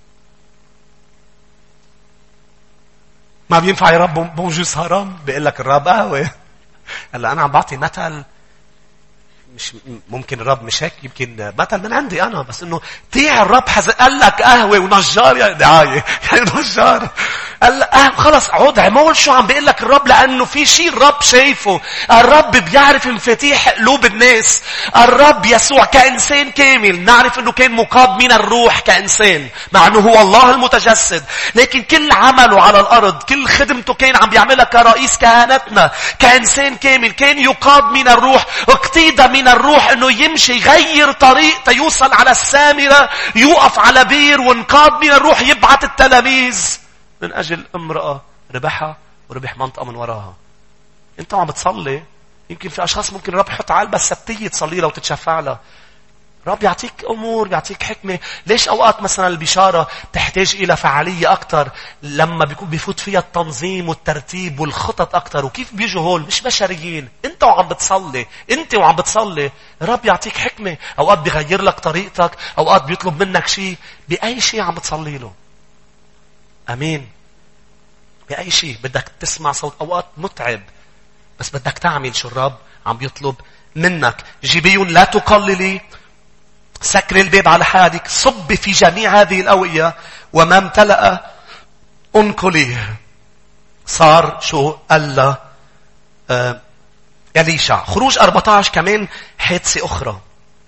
A: ما بينفع يا رب بونجوس هرم. بيقول لك الرب قهوة. هلا أنا عم بعطي مثل، مش ممكن الرب مش هيك، يمكن مثل من عندي أنا، بس إنه طيع الرب. حز قال لك قهوة ونجار يا دعاية يعني نجار. قال لك خلص عود عمول. شو عم بيقول لك الرب؟ لأنه في شيء الرب شايفه. الرب بيعرف مفاتيح قلوب الناس. الرب يسوع كإنسان كامل نعرف إنه كان مقاد من الروح كإنسان، مع إنه هو الله المتجسد. لكن كل عمله على الأرض، كل خدمته كان عم بيعملها كرئيس كهنتنا كإنسان كامل. كان يقاد من الروح، اقتيد من الروح إنه يمشي يغير طريق تيوصل على السامرة، يوقف على بير، وانقاد من الروح يبعث التلاميذ من أجل امرأة ربحها وربح منطقة من وراها. انت عم بتصلي، يمكن في أشخاص ممكن الرب يحط علبة السبتية تصلي لها وتتشفع لها. رب يعطيك أمور، يعطيك حكمة. ليش أوقات مثلا البشارة تحتاج إلى فعالية أكتر لما بيكون بيفوت فيها التنظيم والترتيب والخطط أكتر؟ وكيف بيجوا هول؟ مش بشريين. انت وعم بتصلي انت وعم بتصلي رب يعطيك حكمة. أوقات بيغير لك طريقتك، أوقات بيطلب منك شيء بأي شيء عم بتصلي له. أمين. بأي شيء بدك تسمع صوت. أوقات متعب بس بدك تعمل شو الرب عم بيطلب منك. جبيون لا تقللي، سكر الباب على حالك، صب في جميع هذه الأوعية وما امتلأ انقليه. صار شو قال له آه إليشع. خروج أربعة عشر كمان حادثة أخرى.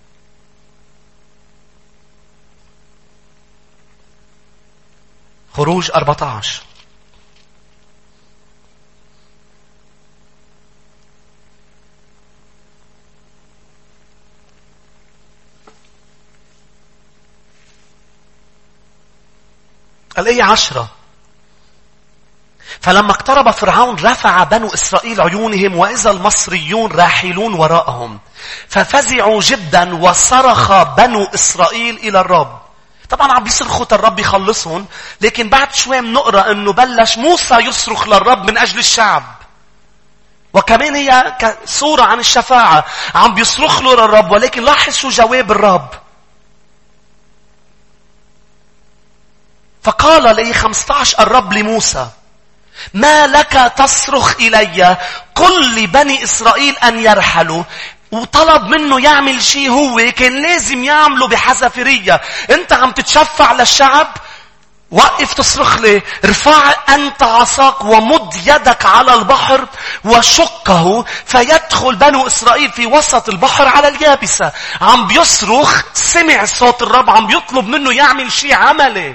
A: خروج أربعة عشر. الآية عشرة. فلما اقترب فرعون رفع بنو إسرائيل عيونهم وإذا المصريون راحلون وراءهم ففزعوا جدا وصرخ بنو إسرائيل إلى الرب. طبعا عم بيصرخوا الرب يخلصهم، لكن بعد شوي بنقرأ أنه بلش موسى يصرخ للرب من أجل الشعب. وكمان هي صورة عن الشفاعة، عم بيصرخ له للرب، ولكن لاحظ شو جواب الرب. فقال لي خمسة عشر الرب لموسى ما لك تصرخ إلي؟ قل لبني إسرائيل أن يرحلوا. وطلب منه يعمل شيء هو كان لازم يعمله بحذافيرية. انت عم تتشفع للشعب، وقف تصرخ لي. ارفع أنت عصاك ومد يدك على البحر وشقه فيدخل بنو إسرائيل في وسط البحر على اليابسة. عم بيصرخ، سمع صوت الرب عم بيطلب منه يعمل شيء عملي.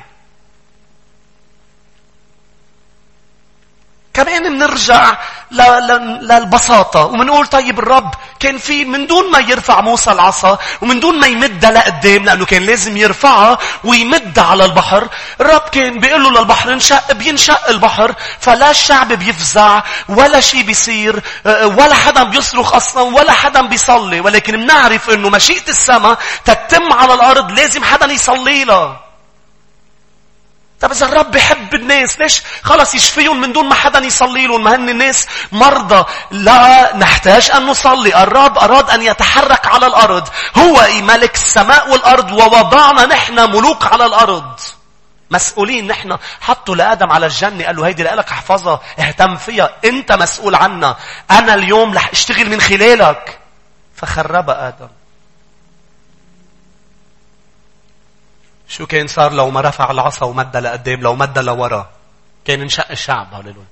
A: كمان بنرجع للبساطة ومنقول طيب الرب كان في من دون ما يرفع موسى العصا ومن دون ما يمدها لقدام، لأنه كان لازم يرفعها ويمدها على البحر. الرب كان بيقول له للبحر انشق، بينشق البحر، فلا الشعب بيفزع ولا شيء بيصير ولا حدا بيصرخ أصلا ولا حدا بيصلي. ولكن بنعرف انه مشيئة السماء تتم على الأرض لازم حدا يصلي له. طب إذا الرب بيحب الناس ليش خلص يشفيهم من دون ما حدا يصلي لهم؟ ما هن الناس مرضى، لا نحتاج أن نصلي. الرب أراد أن يتحرك على الأرض، هو ملك السماء والأرض ووضعنا نحن ملوك على الأرض. مسؤولين نحن. حطوا لآدم على الجنة قال له هيدي لك احفظها، اهتم فيها، انت مسؤول عنها، أنا اليوم رح اشتغل من خلالك. فخرب آدم. شو كان صار لو ما رفع العصا ومدها لقدام، لو مدها لورا؟ كان انشق الشعب. هاللون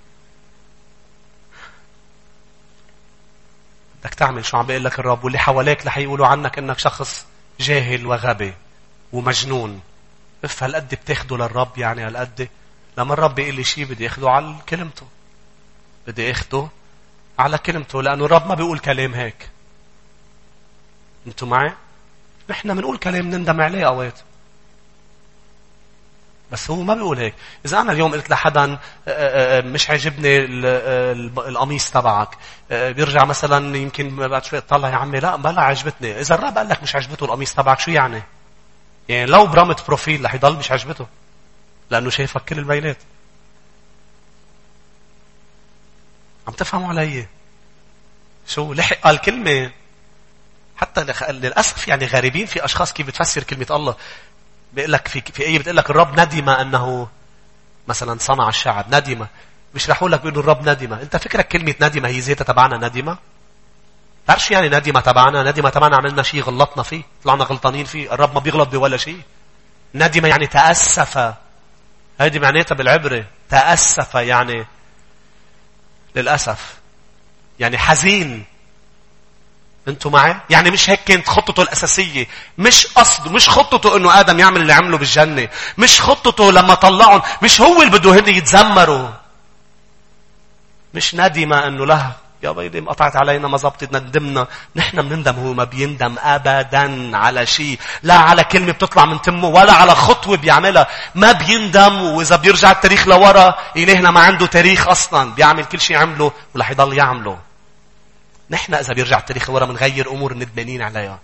A: بدك تعمل شو عم بيقول لك الرب، واللي حواليك رح يقولوا عنك انك شخص جاهل وغبي ومجنون. اف هالقد بتاخده للرب؟ يعني هالقد لما الرب بيقول لي شيء بدي اخده على كلمته، بدي اخده على كلمته، لانه الرب ما بيقول كلام هيك. انتوا معي؟ نحن بنقول كلام نندم عليه اوقات، بس هو ما بيقول هيك. إذا أنا اليوم قلت لحدا مش عجبني القميص تبعك، بيرجع مثلا يمكن بعد شوي اطلع يا عمي لا بلا عجبتني. إذا الرب قال لك مش عجبته القميص تبعك شو يعني؟ يعني لو برمت بروفيل رح يضل مش عجبته، لأنه شايفك كل الميلات. عم تفهموا علي؟ شو لحق قال كلمة حتى للأسف يعني غريبين في أشخاص كيف بتفسر كلمة الله. بيقول لك في في ايه بتقول لك الرب ندم انه مثلا صنع الشعب. ندم مش رح اقول لك بيقولوا الرب ندم. انت فكرك كلمه ندم هي ذاتها تبعنا ندم؟ تعرف يعني ندم تبعنا؟ ندم تبعنا عملنا شيء غلطنا فيه، طلعنا غلطانين فيه. الرب ما بيغلط بولا شيء. ندم يعني تاسف. هذه معناتها بالعبري تاسف، يعني للاسف، يعني حزين. انتوا معي؟ يعني مش هيك كانت خطته الأساسية، مش قصده، مش خطته انه آدم يعمل اللي عمله بالجنة، مش خطته لما طلعهم، مش هو اللي بده هن يتذمروا. مش ندم انه له يا بيدي قطعت علينا ما زبطت ندمنا. نحن بنندم، هو ما بيندم ابدا على شيء، لا على كلمة بتطلع من تمه ولا على خطوة بيعملها. ما بيندم. واذا بيرجع التاريخ لورا إلهنا ما عنده تاريخ اصلا، بيعمل كل شيء عمله ورح يضل يعمله. نحن إذا بيرجع التاريخ ورا منغير أمور ندمانين عليها.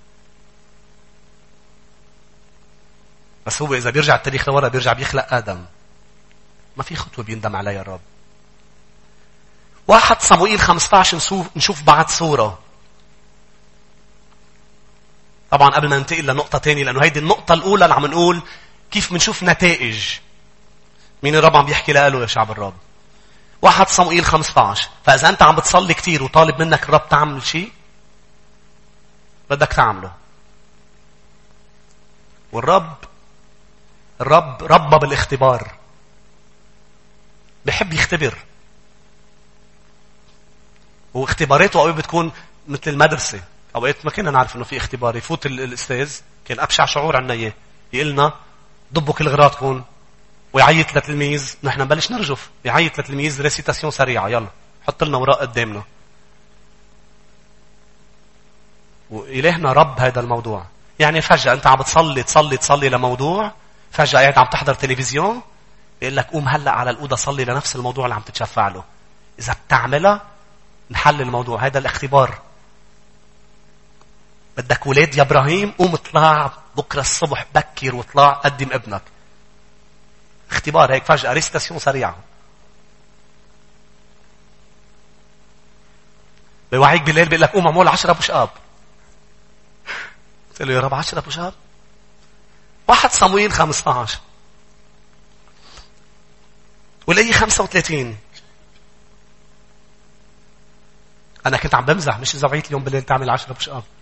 A: بس هو إذا بيرجع التاريخ ورا بيرجع بيخلق آدم. ما في خطوة بيندم عليها الرب. واحد صموئيل خمسة عشر نشوف, نشوف بعد صورة. طبعا قبل ما ننتقل لنقطة تانية، لأنه هيدي النقطة الأولى اللي عم نقول كيف منشوف نتائج. مين الرب عم بيحكي له يا شعب الرب؟ واحد صموئيل خمسة عشر. فإذا أنت عم بتصلي كتير وطالب منك الرب تعمل شيء بدك تعمله. والرب الرب ربى بالاختبار، بحب يختبر. واختباراته قوي بتكون مثل المدرسة. أوقات ما كنا نعرف إنه في اختبار. يفوت الأستاذ، كان أبشع شعور عنا إياه، يقلنا ضبوا كل غراضكم، ويعيط لتلميذ. نحن نبلش نرجف. يعيط لتلميذ ريسيتاسيون سريعة، يلا حط لنا وراء قدامنا. وإلهنا رب هذا الموضوع. يعني فجأة أنت عم بتصلي تصلي تصلي لموضوع، فجأة قاعد عم تحضر تلفزيون يقول لك قوم هلأ على الأوضة صلي لنفس الموضوع اللي عم تتشفع له. إذا بتعملها نحل الموضوع. هذا الاختبار. بدك ولاد يا إبراهيم، قوم اطلع بكرة الصبح بكر واطلع قدم ابنك. اختبار هيك فجأة، ريستاسيون سريعة. بيوعيك بالليل بيقول لك قوم اعمل عشرة بوش اب. قلت له يا رب عشرة بوش اب؟ واحد صموئيل خمسة عشر ولي خمسة وثلاثين. أنا كنت عم بمزح، مش إذا وعيت اليوم بالليل تعمل عشرة بوش اب.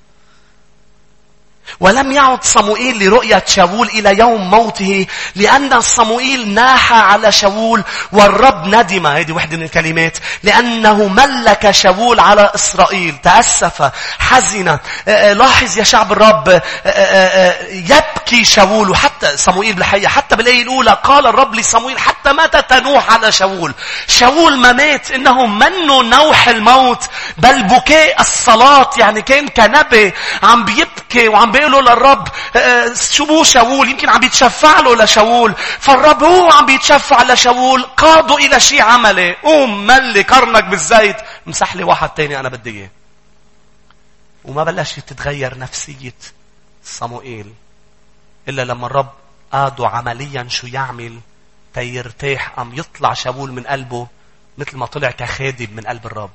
A: ولم يعد صموئيل لرؤية شاول إلى يوم موته، لأن صموئيل ناح على شاول والرب ندم. هذه واحدة من الكلمات. لأنه ملك شاول على إسرائيل. تأسف، حزن. لاحظ يا شعب الرب، يبكي شاول. وحتى صموئيل بالحقيقة حتى بالآية الأولى قال الرب لصموئيل حتى متى تنوح على شاول. شاول ما مات، إنه منه نوح الموت بل بكاء الصلاة. يعني كان كنبي عم بيبكي وعم بيقولوا للرب شو بو شاول، يمكن عم بيتشفع له لشاول. فالرب هو عم بيتشفع لشاول قاده إلى شيء عمله. قوم ملي قرنك بالزيت، مسح لي واحد تاني أنا بدي إياه. وما بلشت تتغير نفسية صموئيل إلا لما الرب قاده عمليا شو يعمل تيرتاح. قام يطلع شاول من قلبه مثل ما طلع كخادم من قلب الرب.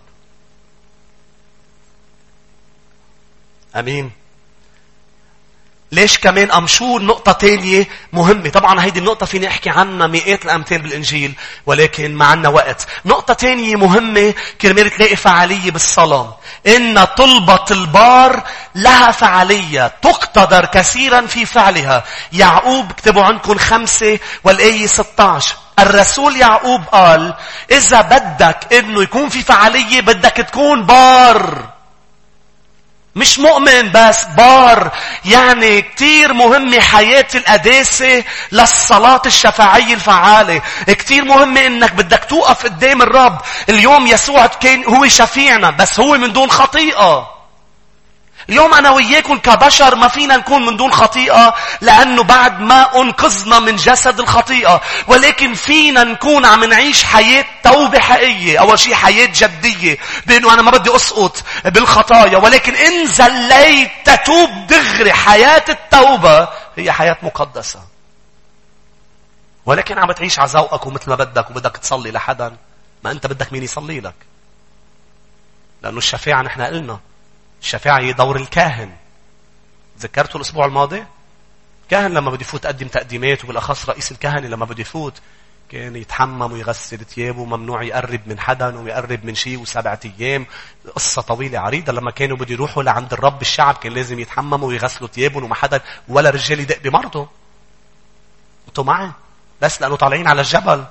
A: أمين. ليش كمان أم شو نقطة تانية مهمة؟ طبعا هيدي النقطة فيني أحكي عنها مئات الأمثال بالإنجيل، ولكن ما عنا وقت. نقطة تانية مهمة كرمال تلاقي فعالية بالصلاة. إن طلبة البار لها فعالية، تقتدر كثيرا في فعلها. يعقوب اكتبوا عندكم خمسة والآية ستة عشر. الرسول يعقوب قال إذا بدك إنه يكون في فعالية بدك تكون بار. مش مؤمن بس بار. يعني كتير مهمة حياة القداسة للصلاة الشفاعية الفعالة. كتير مهمة انك بدك توقف قدام الرب. اليوم يسوع كان هو شفيعنا بس هو من دون خطيئة. اليوم أنا وياكم كبشر ما فينا نكون من دون خطيئة، لأنه بعد ما أنقذنا من جسد الخطيئة. ولكن فينا نكون عم نعيش حياة توبة حقيقية. أول شيء حياة جدية، بأنه أنا ما بدي أسقط بالخطايا، ولكن إن زليت تتوب دغري. حياة التوبة هي حياة مقدسة. ولكن عم تعيش على ذوقك ومثل ما بدك وبدك تصلي لحدا، ما أنت بدك مين يصلي لك. لأنه الشفاعة نحن قلنا الشفاعة هي دور الكاهن. ذكرتوا الأسبوع الماضي؟ الكاهن لما بده يفوت قدم تقديمات، وبالأخص رئيس الكهنة لما بده يفوت كان يتحمم ويغسل ثيابه، وممنوع يقرب من حدا ويقرب من شيء، وسبعة أيام. قصة طويلة عريضة. لما كانوا بده يروحوا لعند الرب الشعب كان لازم يتحمموا ويغسلوا ثيابهم، وما حدا ولا رجال يدق بمرضه. انتوا معي؟ بس لأنه طالعين على الجبل.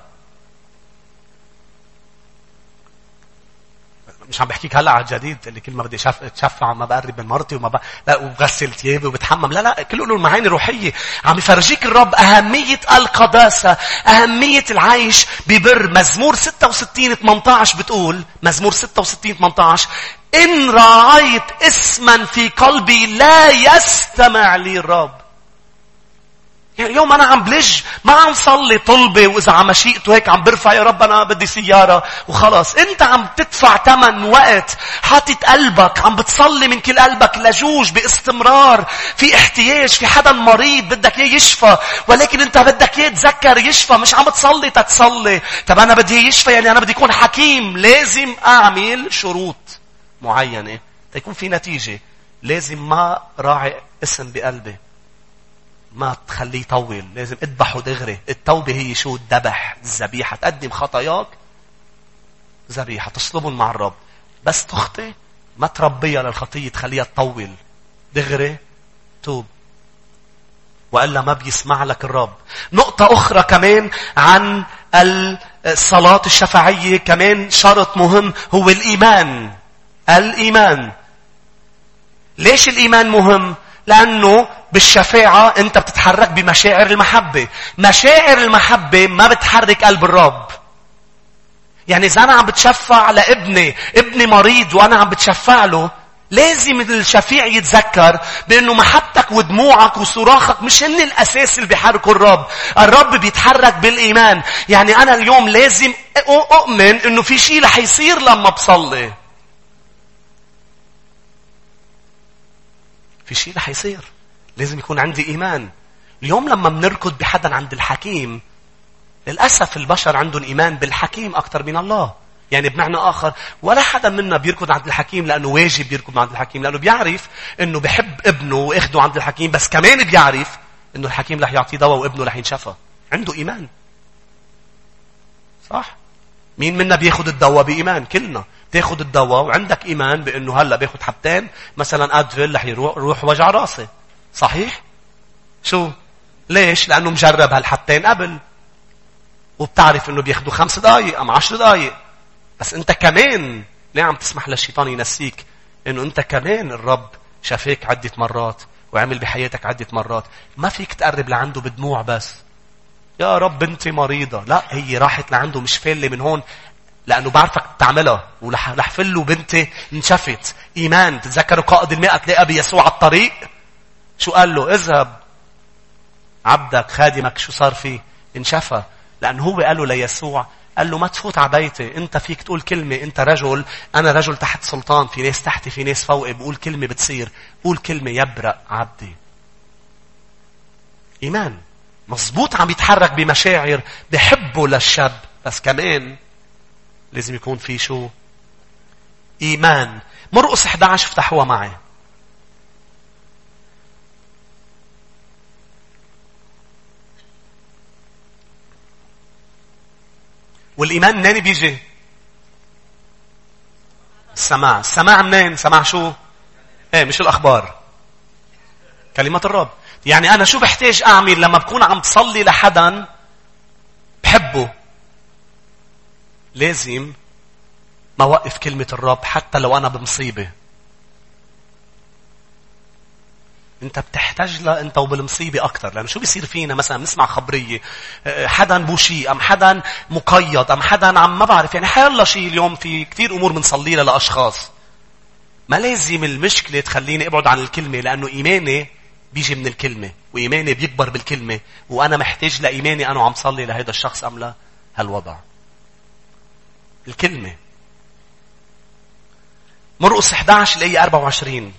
A: مش عم بحكيك هلا على الجديد اللي كل ما بدي اتشفع ما بقرب من مرتي وما ب... لا وبغسل ثيابي وبتحمم. لا لا كله له معاني روحيه. عم يفرجيك الرب اهميه القداسه، اهميه العيش ببر. مزمور ستة وستين ثمانية عشر بتقول، مزمور ستة وستين ثمانية عشر ان راعيت اسما في قلبي لا يستمع لي الرب. يعني اليوم أنا عم بلج ما عم صلي طلبة، وإذا عم مشيئته هيك عم برفع يا رب أنا بدي سيارة وخلاص. أنت عم تدفع ثمن وقت، حاطط قلبك عم بتصلي من كل قلبك لجوج باستمرار. في احتياج، في حدا مريض بدك إياه يشفى، ولكن أنت بدك إياه تذكر يشفى. مش عم تصلي تتصلي. طب أنا بدي يشفى يعني أنا بدي يكون حكيم. لازم أعمل شروط معينة تكون في نتيجة. لازم ما راعي اسم بقلبي، ما تخليه يطول. لازم اذبحه دغري. التوبة هي شو؟ الذبح، الذبيحة. تقدم خطاياك ذبيحة، تصلبهم مع الرب. بس تخطي ما تربيها للخطية تخليها تطول. دغري توب، وإلا ما بيسمع لك الرب. نقطة أخرى كمان عن الصلاة الشفاعية، كمان شرط مهم هو الإيمان. الإيمان. ليش الإيمان مهم؟ لأنه بالشفاعة أنت بتتحرك بمشاعر المحبة. مشاعر المحبة ما بتحرك قلب الرب. يعني إذا أنا عم بتشفع لابني، ابني مريض وأنا عم بتشفع له، لازم الشفيع يتذكر بأنه محبتك ودموعك وصراخك مش هن الأساس اللي بيحركوا الرب. الرب بيتحرك بالإيمان. يعني أنا اليوم لازم أؤمن أنه في شيء رح يصير لما بصلي. في شيء رح يصير. لازم يكون عندي إيمان. اليوم لما بنركض بحدا عند الحكيم، للأسف البشر عندهم إيمان بالحكيم أكثر من الله. يعني بمعنى آخر، ولا حدا منا بيركض عند الحكيم لأنه واجب يركض عند الحكيم، لأنه بيعرف أنه بحب ابنه وإخده عند الحكيم، بس كمان بيعرف أنه الحكيم رح يعطيه دواء وابنه رح ينشفى. عنده إيمان. صح؟ مين منا بياخد الدواء بإيمان؟ كلنا تاخد الدواء وعندك إيمان بأنه هلأ بياخد حبتين مثلا أدفل رح يروح روح وجع راسي. صحيح؟ شو؟ ليش؟ لأنه مجرب هالحبتين قبل، وبتعرف أنه بياخدوا خمس دقايق أم عشر دقايق. بس أنت كمان ليه عم تسمح للشيطان ينسيك أنه أنت كمان الرب شافيك عدة مرات وعمل بحياتك عدة مرات. ما فيك تقرب لعنده بدموع بس يا رب بنتي مريضة. لا، هي راحت لعنده مش فالة من هون، لأنه بعرفك تعملها ولح فله بنتي انشفت. إيمان. تتذكروا قائد المئة تلاقى بيسوع على الطريق شو قال له؟ اذهب عبدك خادمك شو صار فيه؟ انشفى. لأنه هو قال له ليسوع، قال له ما تفوت على بيتي، انت فيك تقول كلمة، انت رجل، انا رجل تحت سلطان، في ناس تحتي في ناس فوقي، بقول كلمة بتصير، قول كلمة يبرأ عبدي. إيمان مظبوط. عم يتحرك بمشاعر بحبه للشاب، بس كمان لازم يكون في شو؟ إيمان. مرقس إحدى عشر افتحوها معي. والإيمان منين بيجي؟ السماع. السماع منين؟ سماع شو؟ ايه مش الأخبار، كلمة الرب. يعني أنا شو بحتاج أعمل لما بكون عم تصلي لحدا بحبه؟ لازم ما وقف كلمة الرب حتى لو أنا بمصيبة. انت بتحتاج له انت وبالمصيبه اكثر. لانه شو بيصير فينا مثلا بنسمع خبريه حدا بوشي ام حدا مقيد ام حدا عم ما بعرف، يعني حيالله شيء. اليوم في كثير امور بنصلي لها لاشخاص. ما لازم المشكله تخليني ابعد عن الكلمه، لانه ايماني بيجي من الكلمه وايماني بيكبر بالكلمه، وانا محتاج لايماني انا عم صلي لهذا الشخص ام لا. هالوضع الكلمه. مرقس إحدى عشر الايه أربعة وعشرين.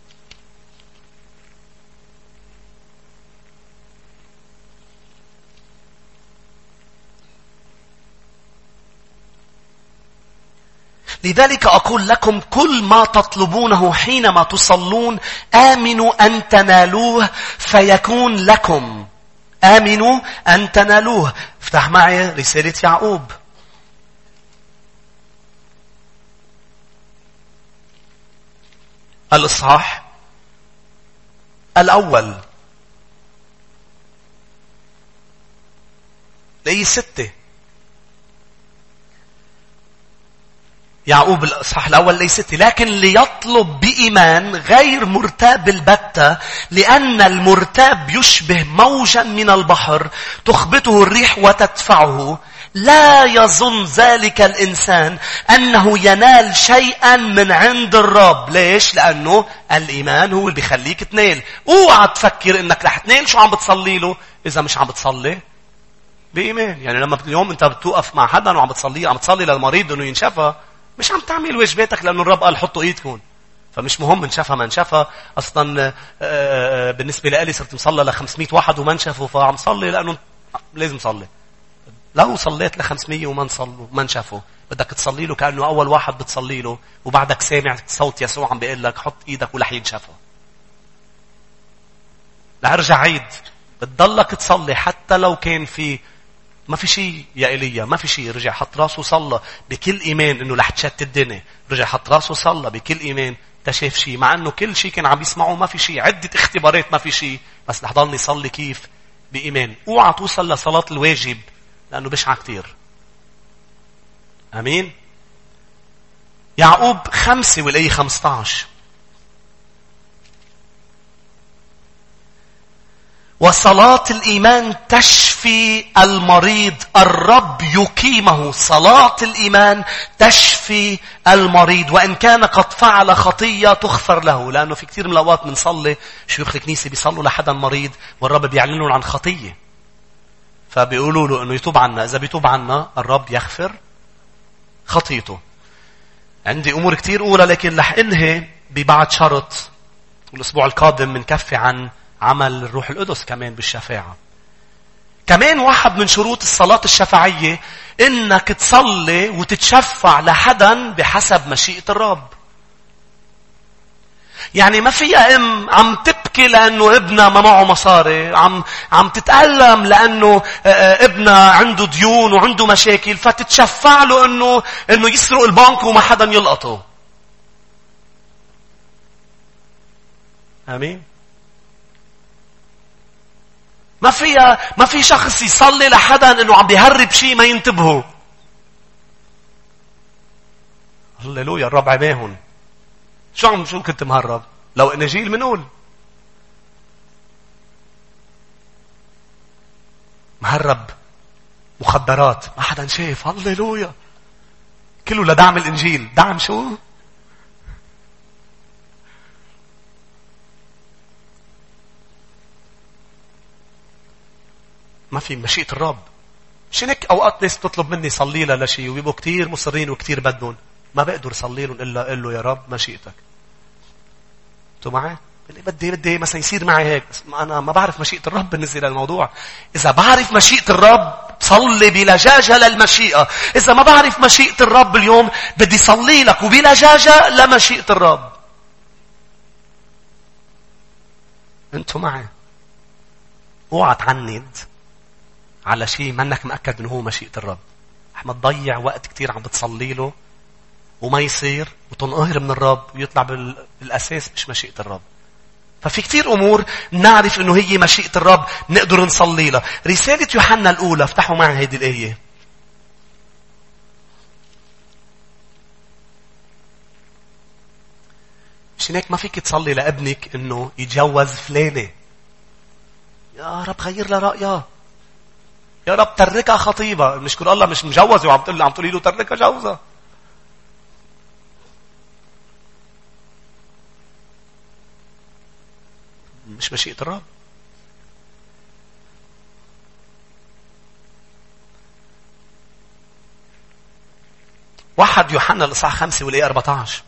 A: لذلك أقول لكم كل ما تطلبونه حينما تصلون آمنوا أن تنالوه فيكون لكم. آمنوا أن تنالوه. افتح معي رسالة يعقوب الإصحاح الأول لأي ستة. يعقوب الإصحاح الأول ليست لكن ليطلب بإيمان غير مرتاب البتة، لأن المرتاب يشبه موجا من البحر تخبطه الريح وتدفعه. لا يظن ذلك الإنسان أنه ينال شيئا من عند الرب. ليش؟ لأنه الإيمان هو اللي بيخليك تنال. اوعى تفكر إنك رح تنال شو عم بتصلي له إذا مش عم بتصلي بإيمان. يعني لما اليوم أنت بتوقف مع حدا وعم بتصلي عم بتصلي للمريض إنه ينشفى، مش عم تعمل واجباتك، لأنه الرب قال حطوا إيدكم. فمش مهم انشفى ما انشفى. أصلا بالنسبة لي صرت مصلى لخمسمية واحد وما انشفوا، فعم صلي لأنه لازم صلي. لو صليت لخمسمية وما نصلوا ما انشفوا، بدك تصلي له كأنه أول واحد بتصلي له، وبعدك سامع صوت يسوع عم بيقول لك حط إيدك ورح ينشفى. لا ارجع عيد، بتضلك تصلي حتى لو كان في ما في شيء يا إيليا، ما في شيء. رجع حط راسه وصلى بكل إيمان إنه رح تشتت الدنيا. رجع حط راسه وصلى بكل إيمان، تشاف شيء مع إنه كل شيء كان عم يسمعه ما في شيء. عدة اختبارات ما في شيء، بس رح ضلني يصلي كيف؟ بإيمان. اوعى توصل لصلاة الواجب لأنه بشعة كتير. أمين. يعقوب خمسة والآية خمسة عشر. وصلاة الإيمان تشفي المريض، الرب يقيمه. صلاة الإيمان تشفي المريض وإن كان قد فعل خطية تغفر له. لأنه في كثير من الأوقات بنصلي، شيوخ الكنيسة بيصلوا لحدا مريض والرب بيعلنوا عن خطية، فبيقولوا له أنه يتوب عنا. إذا بيتوب عنا الرب يغفر خطيته. عندي أمور كتير أولى لكن رح انهي ببعض شرط. والأسبوع القادم بنكفي عن عمل الروح القدس كمان بالشفاعة. كمان واحد من شروط الصلاة الشفاعية إنك تصلي وتتشفع لحدا بحسب مشيئة الرب. يعني ما فيها ام عم تبكي لانه ابنها ما معه مصاري، عم عم تتألم لانه ابنها عنده ديون وعنده مشاكل، فتتشفع له انه انه يسرق البنك وما حدا يلقطه. امين. ما فيها ما في شخص يصلي لحدا انه عم بيهرب شيء ما ينتبهوا. هللويا. الرب عماهن. شو عم شو كنت مهرب؟ لو انجيل منقول مهرب مخدرات ما حدا شايف. هللويا. كله لدعم الانجيل. دعم شو؟ ما في مشيئة الرب. مش هيك اوقات ناس تطلب مني صلي لها لشيء ويبقوا كتير مصرين وكتير بدهم، ما بقدر صلي لهم الا اقول له يا رب مشيئتك. انتوا معي؟ بدي بدي مثلا يصير معي هيك، انا ما بعرف مشيئة الرب بالنسبة للموضوع. اذا بعرف مشيئة الرب صلي بلجاجة للمشيئة. اذا ما بعرف مشيئة الرب اليوم بدي صلي لك وبلجاجة لمشيئة الرب. انتوا معي؟ اوعى تعند على شيء منك مأكد انه هو مشيئة الرب. احنا تضيع وقت كتير عم بتصلي له وما يصير وتنقهر من الرب ويطلع بالأساس مش مشيئة الرب. ففي كتير أمور نعرف انه هي مشيئة الرب نقدر نصلي لها. رسالة يوحنا الأولى، افتحوا معي هذه الآية. مش هيك ما فيك تصلي لابنك انه يتجوز فلانة. يا رب غير له رأيه. يا رب تركها خطيبة. نشكر الله مش مجوز وعم تقول عم تقولي له تركها جوزها. مش مشيئة الرب. واحد يوحنا الإصحاح خمسة والآية أربعة عشر.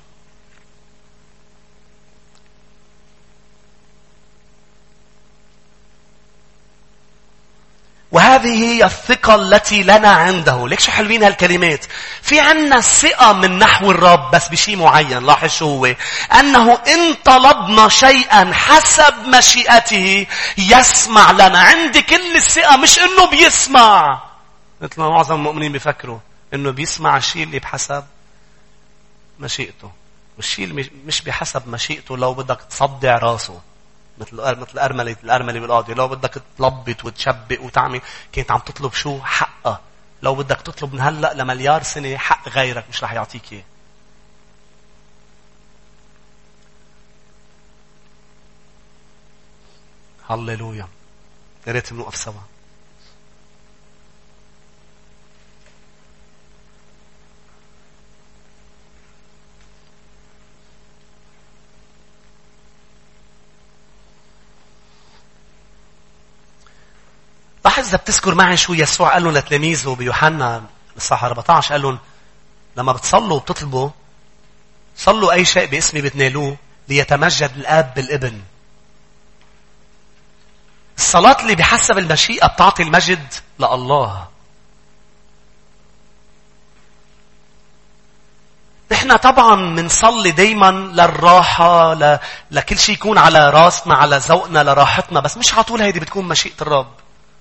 A: وهذه هي الثقة التي لنا عنده. ليك شو حلوين هالكلمات. في عنا ثقة من نحو الرب بس بشيء معين. لاحظ شو هو. أنه إن طلبنا شيئا حسب مشيئته يسمع لنا. عندي كل الثقة مش إنه بيسمع مثل ما معظم المؤمنين بيفكروا إنه بيسمع الشيء اللي بحسب مشيئته، والشيء اللي مش بحسب مشيئته لو بدك تصدع راسه مثل مثل الأرملة الأرملة بالقاضي. لو بدك تلبط وتشبق وتعمل كنت عم تطلب شو حقه. لو بدك تطلب من هلأ لمليار سنة حق غيرك مش رح يعطيك إياه. هللويا. يا ريت نوقف سوا. لاحظ إذا بتذكر معي شو يسوع قال له لتلاميذه بيوحنا الصح أربعة عشر. قال لهم لما بتصلوا وبتطلبوا صلوا أي شيء باسمي بتنالوه ليتمجد الآب بالابن. الصلاة اللي بحسب المشيئة بتعطي المجد لله. نحن طبعا منصلي دايما للراحة ل... لكل شيء يكون على راسنا على ذوقنا لراحتنا، بس مش على طول هيدي بتكون مشيئة الرب.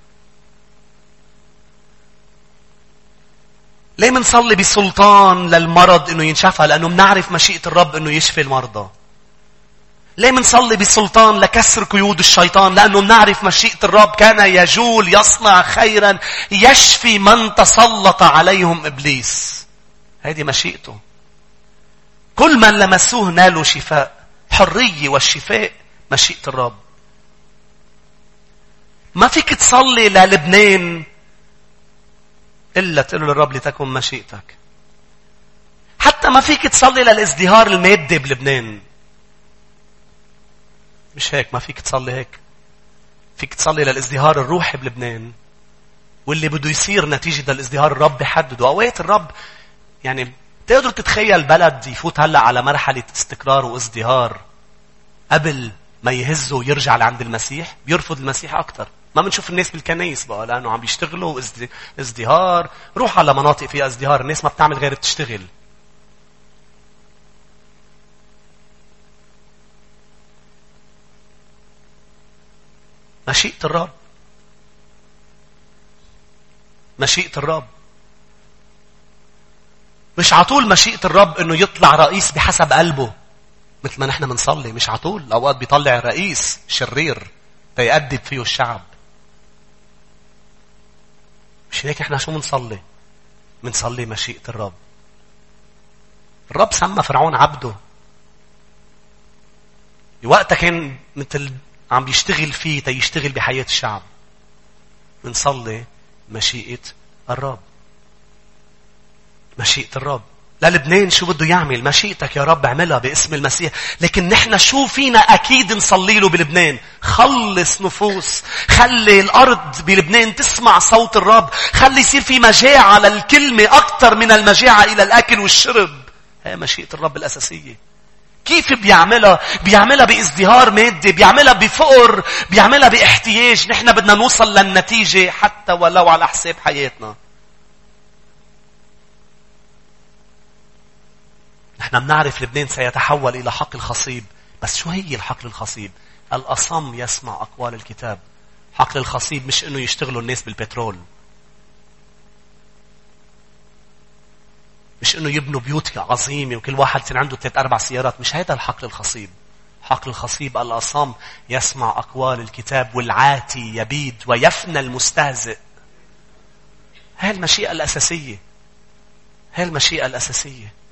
A: ليه منصلي بسلطان للمرض انه ينشفى؟ لانه منعرف مشيئة الرب انه يشفي المرضى. ليه منصلي بسلطان لكسر قيود الشيطان؟ لانه منعرف مشيئة الرب كان يجول يصنع خيرا يشفي من تسلط عليهم ابليس. هذه مشيئته. كل من لمسوه نالوا شفاء. حرية والشفاء مشيئة الرب. ما فيك تصلي للبنان إلا تقول للرب لتكن مشيئتك. حتى ما فيك تصلي للازدهار المادي بلبنان. مش هيك، ما فيك تصلي هيك. فيك تصلي للازدهار الروحي بلبنان، واللي بده يصير نتيجة للازدهار الرب بيحدده. أوقات الرب يعني تقدر تتخيل بلد يفوت هلأ على مرحلة استقرار وازدهار قبل ما يهزه ويرجع لعند المسيح، بيرفض المسيح أكتر. ما بنشوف الناس بالكنايس بقى لأنه عم بيشتغلوا ازدهار. روح على مناطق فيها ازدهار، الناس ما بتعمل غير تشتغل. مشيئة الرب، مشيئة الرب. مش عطول مشيئة الرب انه يطلع رئيس بحسب قلبه مثل ما نحن منصلي. مش عطول اوقات بيطلع رئيس شرير تيأدب فيه الشعب. مش هيك احنا شو منصلي؟ منصلي مشيئة الرب. الرب سمى فرعون عبده. وقتها كان مثل عم بيشتغل فيه تيشتغل بحياة الشعب. منصلي مشيئة الرب، مشيئة الرب. للبنان شو بده يعمل؟ مشيئتك يا رب اعملها باسم المسيح. لكن نحن شو فينا أكيد نصلي له بلبنان؟ خلص نفوس. خلي الأرض بلبنان تسمع صوت الرب. خلي يصير في مجاعة للكلمة أكثر من المجاعة إلى الأكل والشرب. هي مشيئة الرب الأساسية. كيف بيعملها؟ بيعملها بازدهار مادي، بيعملها بفقر، بيعملها باحتياج. نحن بدنا نوصل للنتيجة حتى ولو على حساب حياتنا. نحن بنعرف لبنان سيتحول إلى حقل خصيب. بس شو هي الحقل الخصيب؟ الأصم يسمع أقوال الكتاب. حقل الخصيب مش إنه يشتغلوا الناس بالبترول، مش إنه يبنوا بيوت عظيمة وكل واحد كان عنده ثلاث أربع سيارات. مش هذا الحقل الخصيب. حقل الخصيب الأصم يسمع أقوال الكتاب، والعاتي يبيد ويفنى المستهزئ. هاي المشيئة الأساسية. هاي المشيئة الأساسية.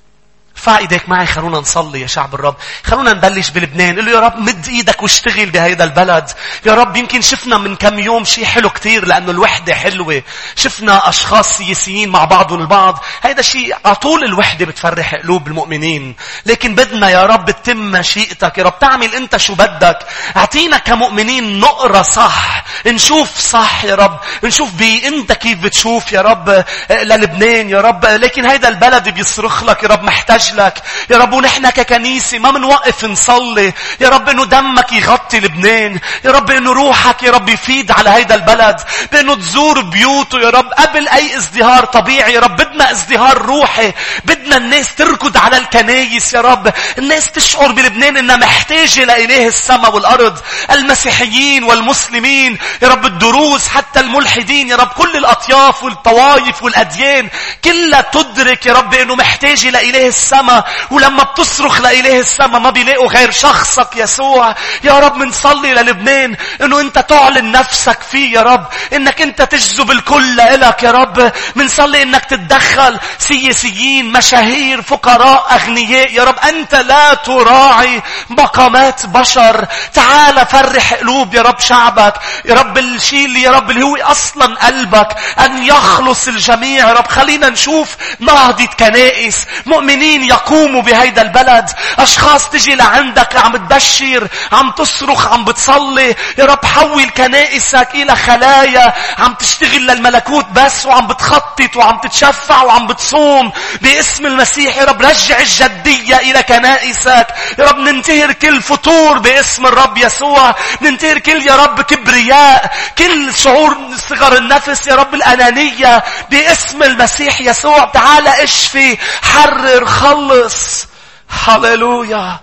A: ارفع ايديك معي، خلونا نصلي يا شعب الرب. خلونا نبلش بلبنان. قل له يا رب مد ايدك واشتغل بهيدا البلد. يا رب يمكن شفنا من كم يوم شيء حلو كتير لأنه الوحدة حلوة. شفنا أشخاص سياسيين مع بعضهم البعض. هيدا شيء عطول الوحدة بتفرح قلوب المؤمنين. لكن بدنا يا رب تتم مشيئتك. يا رب تعمل انت شو بدك. اعطينا كمؤمنين نقرأ صح، نشوف صح يا رب، نشوف بي انت كيف بتشوف يا رب للبنان يا رب. لكن هيدا البلد بيصرخ لك يا رب، محتاج لك يا رب. ونحن ككنيسة ما منوقف نصلي يا رب انه دمك يغطي لبنان يا رب، انه روحك يا رب يفيد على هيدا البلد، بانه تزور بيوته يا رب قبل اي ازدهار طبيعي يا رب. بدنا ازدهار روحي. بدنا الناس تركض على الكنايس يا رب. الناس تشعر بلبنان انها محتاجة لإله السماء والارض. المسيحيين والمسلمين يا رب، الدروز، حتى الملحدين يا رب، كل الاطياف والطوائف والاديان كلها تدرك يا رب انه محتاجة لإله السماء. ولما بتصرخ لإله السماء ما بيلاقوا غير شخصك يسوع. يا رب منصلي للبنان انه انت تعلن نفسك فيه يا رب، انك انت تجذب الكل لإلك يا رب. منصلي انك تتدخل. سياسيين، مشاهير، فقراء، اغنياء يا رب، انت لا تراعي مقامات بشر. تعال فرح قلوب يا رب شعبك يا رب. الشيء اللي يا رب اللي هو اصلا قلبك ان يخلص الجميع يا رب. خلينا نشوف نهضة كنائس، مؤمنين يقوموا بهيدا البلد. أشخاص تجي لعندك عم تبشر، عم تصرخ، عم بتصلي يا رب. حول كنائسك إلى خلايا عم تشتغل للملكوت بس، وعم بتخطط وعم تتشفع وعم بتصوم باسم المسيح يا رب. رجع الجدية إلى كنائسك يا رب. ننتهر كل فتور باسم الرب يسوع. ننتهر كل يا رب كبرياء، كل شعور صغر النفس يا رب، الأنانية باسم المسيح يسوع. تعال اشفي، حرر، خلص. هاليلويا.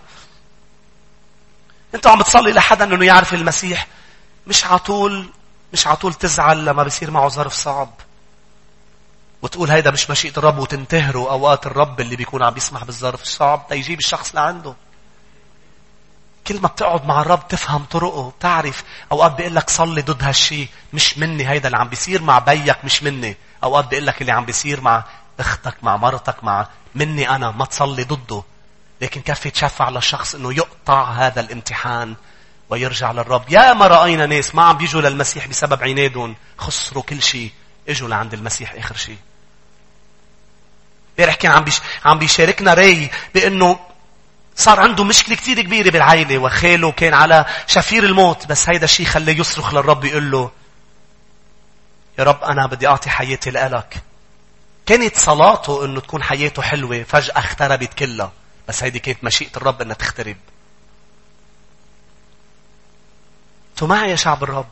A: انت عم بتصلي لحدا انه يعرف المسيح. مش عطول مش عطول تزعل لما بيصير معه ظرف صعب وتقول هيدا مش مشيئة الرب وتنتهروا اوقات الرب اللي بيكون عم بيسمح بالظرف الصعب تيجيب الشخص لعنده. كل ما بتقعد مع الرب تفهم طرقه، بتعرف اوقات بيقول لك صلي ضد هالشي. مش مني هيدا اللي عم بيصير مع بيك، مش مني. اوقات بيقول لك اللي عم بيصير مع اختك، مع مرتك، مع مني أنا، ما تصلي ضده. لكن كفي تشفع للشخص انه يقطع هذا الامتحان ويرجع للرب. يا ما رأينا ناس ما عم بيجوا للمسيح بسبب عنادهم، خسروا كل شيء، اجوا لعند المسيح اخر شيء. امبارح كان عم بيش عم بيشاركنا راي بانه صار عنده مشكلة كتير كبيرة بالعائلة، وخاله كان على شفير الموت، بس هيدا الشيء خليه يصرخ للرب يقول له يا رب أنا بدي أعطي حياتي لإلك. كانت صلاته إنه تكون حياته حلوة، فجأة اختربت كلها، بس هيدي كانت مشيئة الرب إنها تخترب. انتوا معي يا شعب الرب؟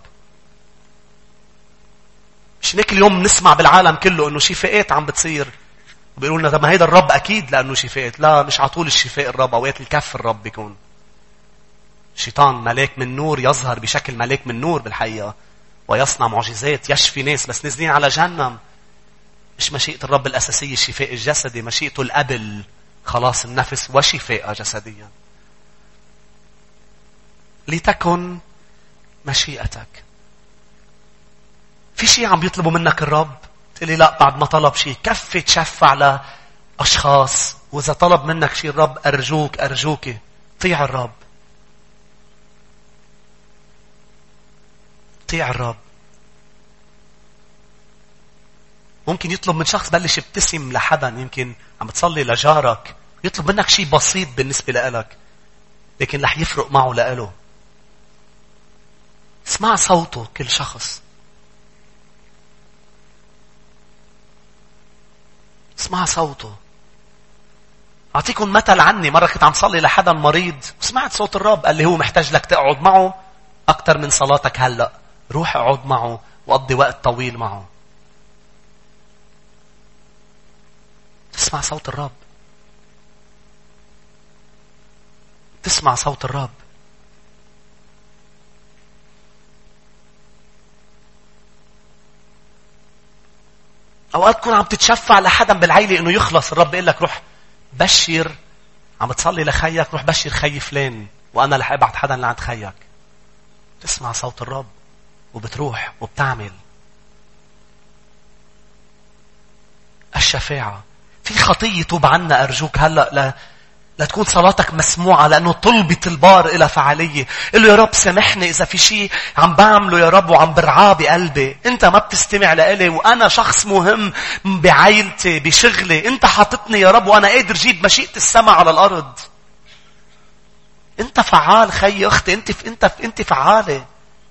A: مش هيك اليوم نسمع بالعالم كله إنه شفاءات عم بتصير، وبيقولوا لنا طب ما هيدا الرب أكيد لأنه شفاءات. لا، مش عطول الشفاء الرب، أوقات الكف الرب بيكون. الشيطان ملاك من نور يظهر بشكل ملاك من نور بالحقيقة، ويصنع معجزات، يشفي ناس، بس نازلين على جهنم. مش مشيئة الرب الأساسية الشفاء الجسدي، مشيئته القبل خلاص النفس وشفاء جسديا. لتكن مشيئتك. في شيء عم بيطلبوا منك الرب تقولي لا، بعد ما طلب شيء كفي تشفع لأشخاص، وإذا طلب منك شيء الرب أرجوك أرجوك طيع الرب، طيع الرب. ممكن يطلب من شخص بلش ابتسم لحدا، يمكن عم تصلي لجارك، يطلب منك شيء بسيط بالنسبة لإلك، لكن رح يفرق معه لإله. اسمع صوته كل شخص، اسمع صوته. أعطيكم مثل عني. مرة كنت عم صلي لحدا مريض وسمعت صوت الرب قال لي هو محتاج لك تقعد معه أكتر من صلاتك هلأ. روح اقعد معه وقضي وقت طويل معه. تسمع صوت الرب، تسمع صوت الرب. أوقات تكون عم تتشفع لحدا بالعيلة إنه يخلص، الرب يقول لك روح بشر، عم تصلي لخيك روح بشر خي فلان، وأنا رح أبعت حدا لعند خيك. تسمع صوت الرب وبتروح وبتعمل. الشفاعة في خطية توب عنا أرجوك هلأ لا لا تكون صلاتك مسموعة، لأنه طلبة البار إلى فعالية. قل له يا رب سامحني إذا في شيء عم بعمله يا رب وعم برعاه بقلبي. أنت ما بتستمع لإلي، وأنا شخص مهم بعائلتي بشغلي. أنت حاطتني يا رب وأنا قادر جيب مشيئة السماء على الأرض. أنت فعال خي أختي، أنت أنت أنت فعالة.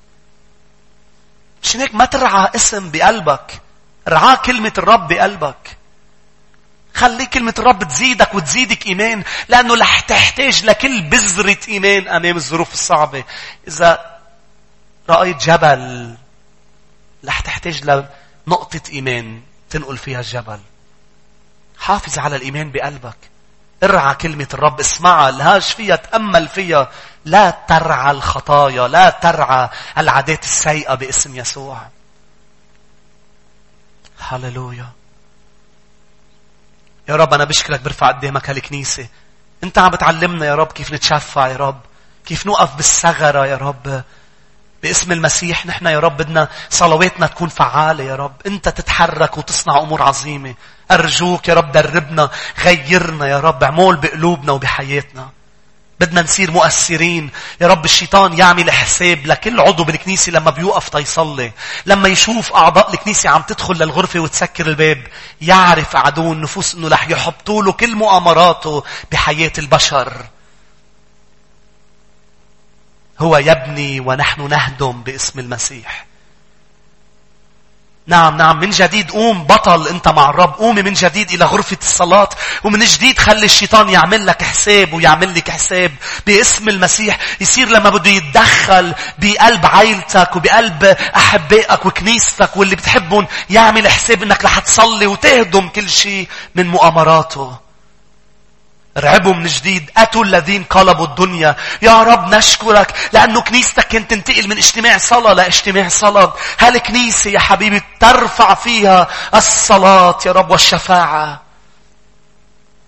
A: مش هيك ما ترعى اسم بقلبك، رعاه كلمة الرب بقلبك. خلي كلمة الرب تزيدك وتزيدك إيمان، لأنه رح تحتاج لكل بذرة إيمان أمام الظروف الصعبة. إذا رأيت جبل رح تحتاج لنقطة إيمان تنقل فيها الجبل. حافظ على الإيمان بقلبك، ارعى كلمة الرب، اسمعها، الهاج فيها، تأمل فيها. لا ترعى الخطايا، لا ترعى العادات السيئة باسم يسوع. هاليلويا. يا رب أنا بشكرك، برفع قدامك هالكنيسة. أنت عم بتعلمنا يا رب كيف نتشفع يا رب، كيف نوقف بالثغرة يا رب باسم المسيح. نحن يا رب بدنا صلواتنا تكون فعالة يا رب، أنت تتحرك وتصنع أمور عظيمة. أرجوك يا رب دربنا، غيرنا يا رب، عمول بقلوبنا وبحياتنا. بدنا نصير مؤثرين يا رب. الشيطان يعمل حساب لكل عضو بالكنيسة لما بيوقف تيصلي، لما يشوف أعضاء الكنيسة عم تدخل للغرفة وتسكر الباب، يعرف عدو النفوس أنه رح يحبطوا له كل مؤامراته بحياة البشر. هو يبني ونحن نهدم باسم المسيح. نعم نعم، من جديد قوم بطل أنت مع الرب. قومي من جديد إلى غرفة الصلاة، ومن جديد خلي الشيطان يعمل لك حساب ويعمل لك حساب باسم المسيح. يصير لما بده يتدخل بقلب عائلتك وبقلب أحبائك وكنيستك واللي بتحبهم، يعمل حساب أنك رح تصلي وتهدم كل شيء من مؤامراته. رعبوا من جديد، أتوا الذين قلبوا الدنيا. يا رب نشكرك لأنه كنيستك كانت تنتقل من اجتماع صلاة لاجتماع صلاة. هالكنيسة يا حبيبي ترفع فيها الصلاة يا رب والشفاعة.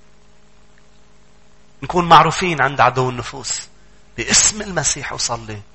A: نكون معروفين عند عدو النفوس باسم المسيح. وصلي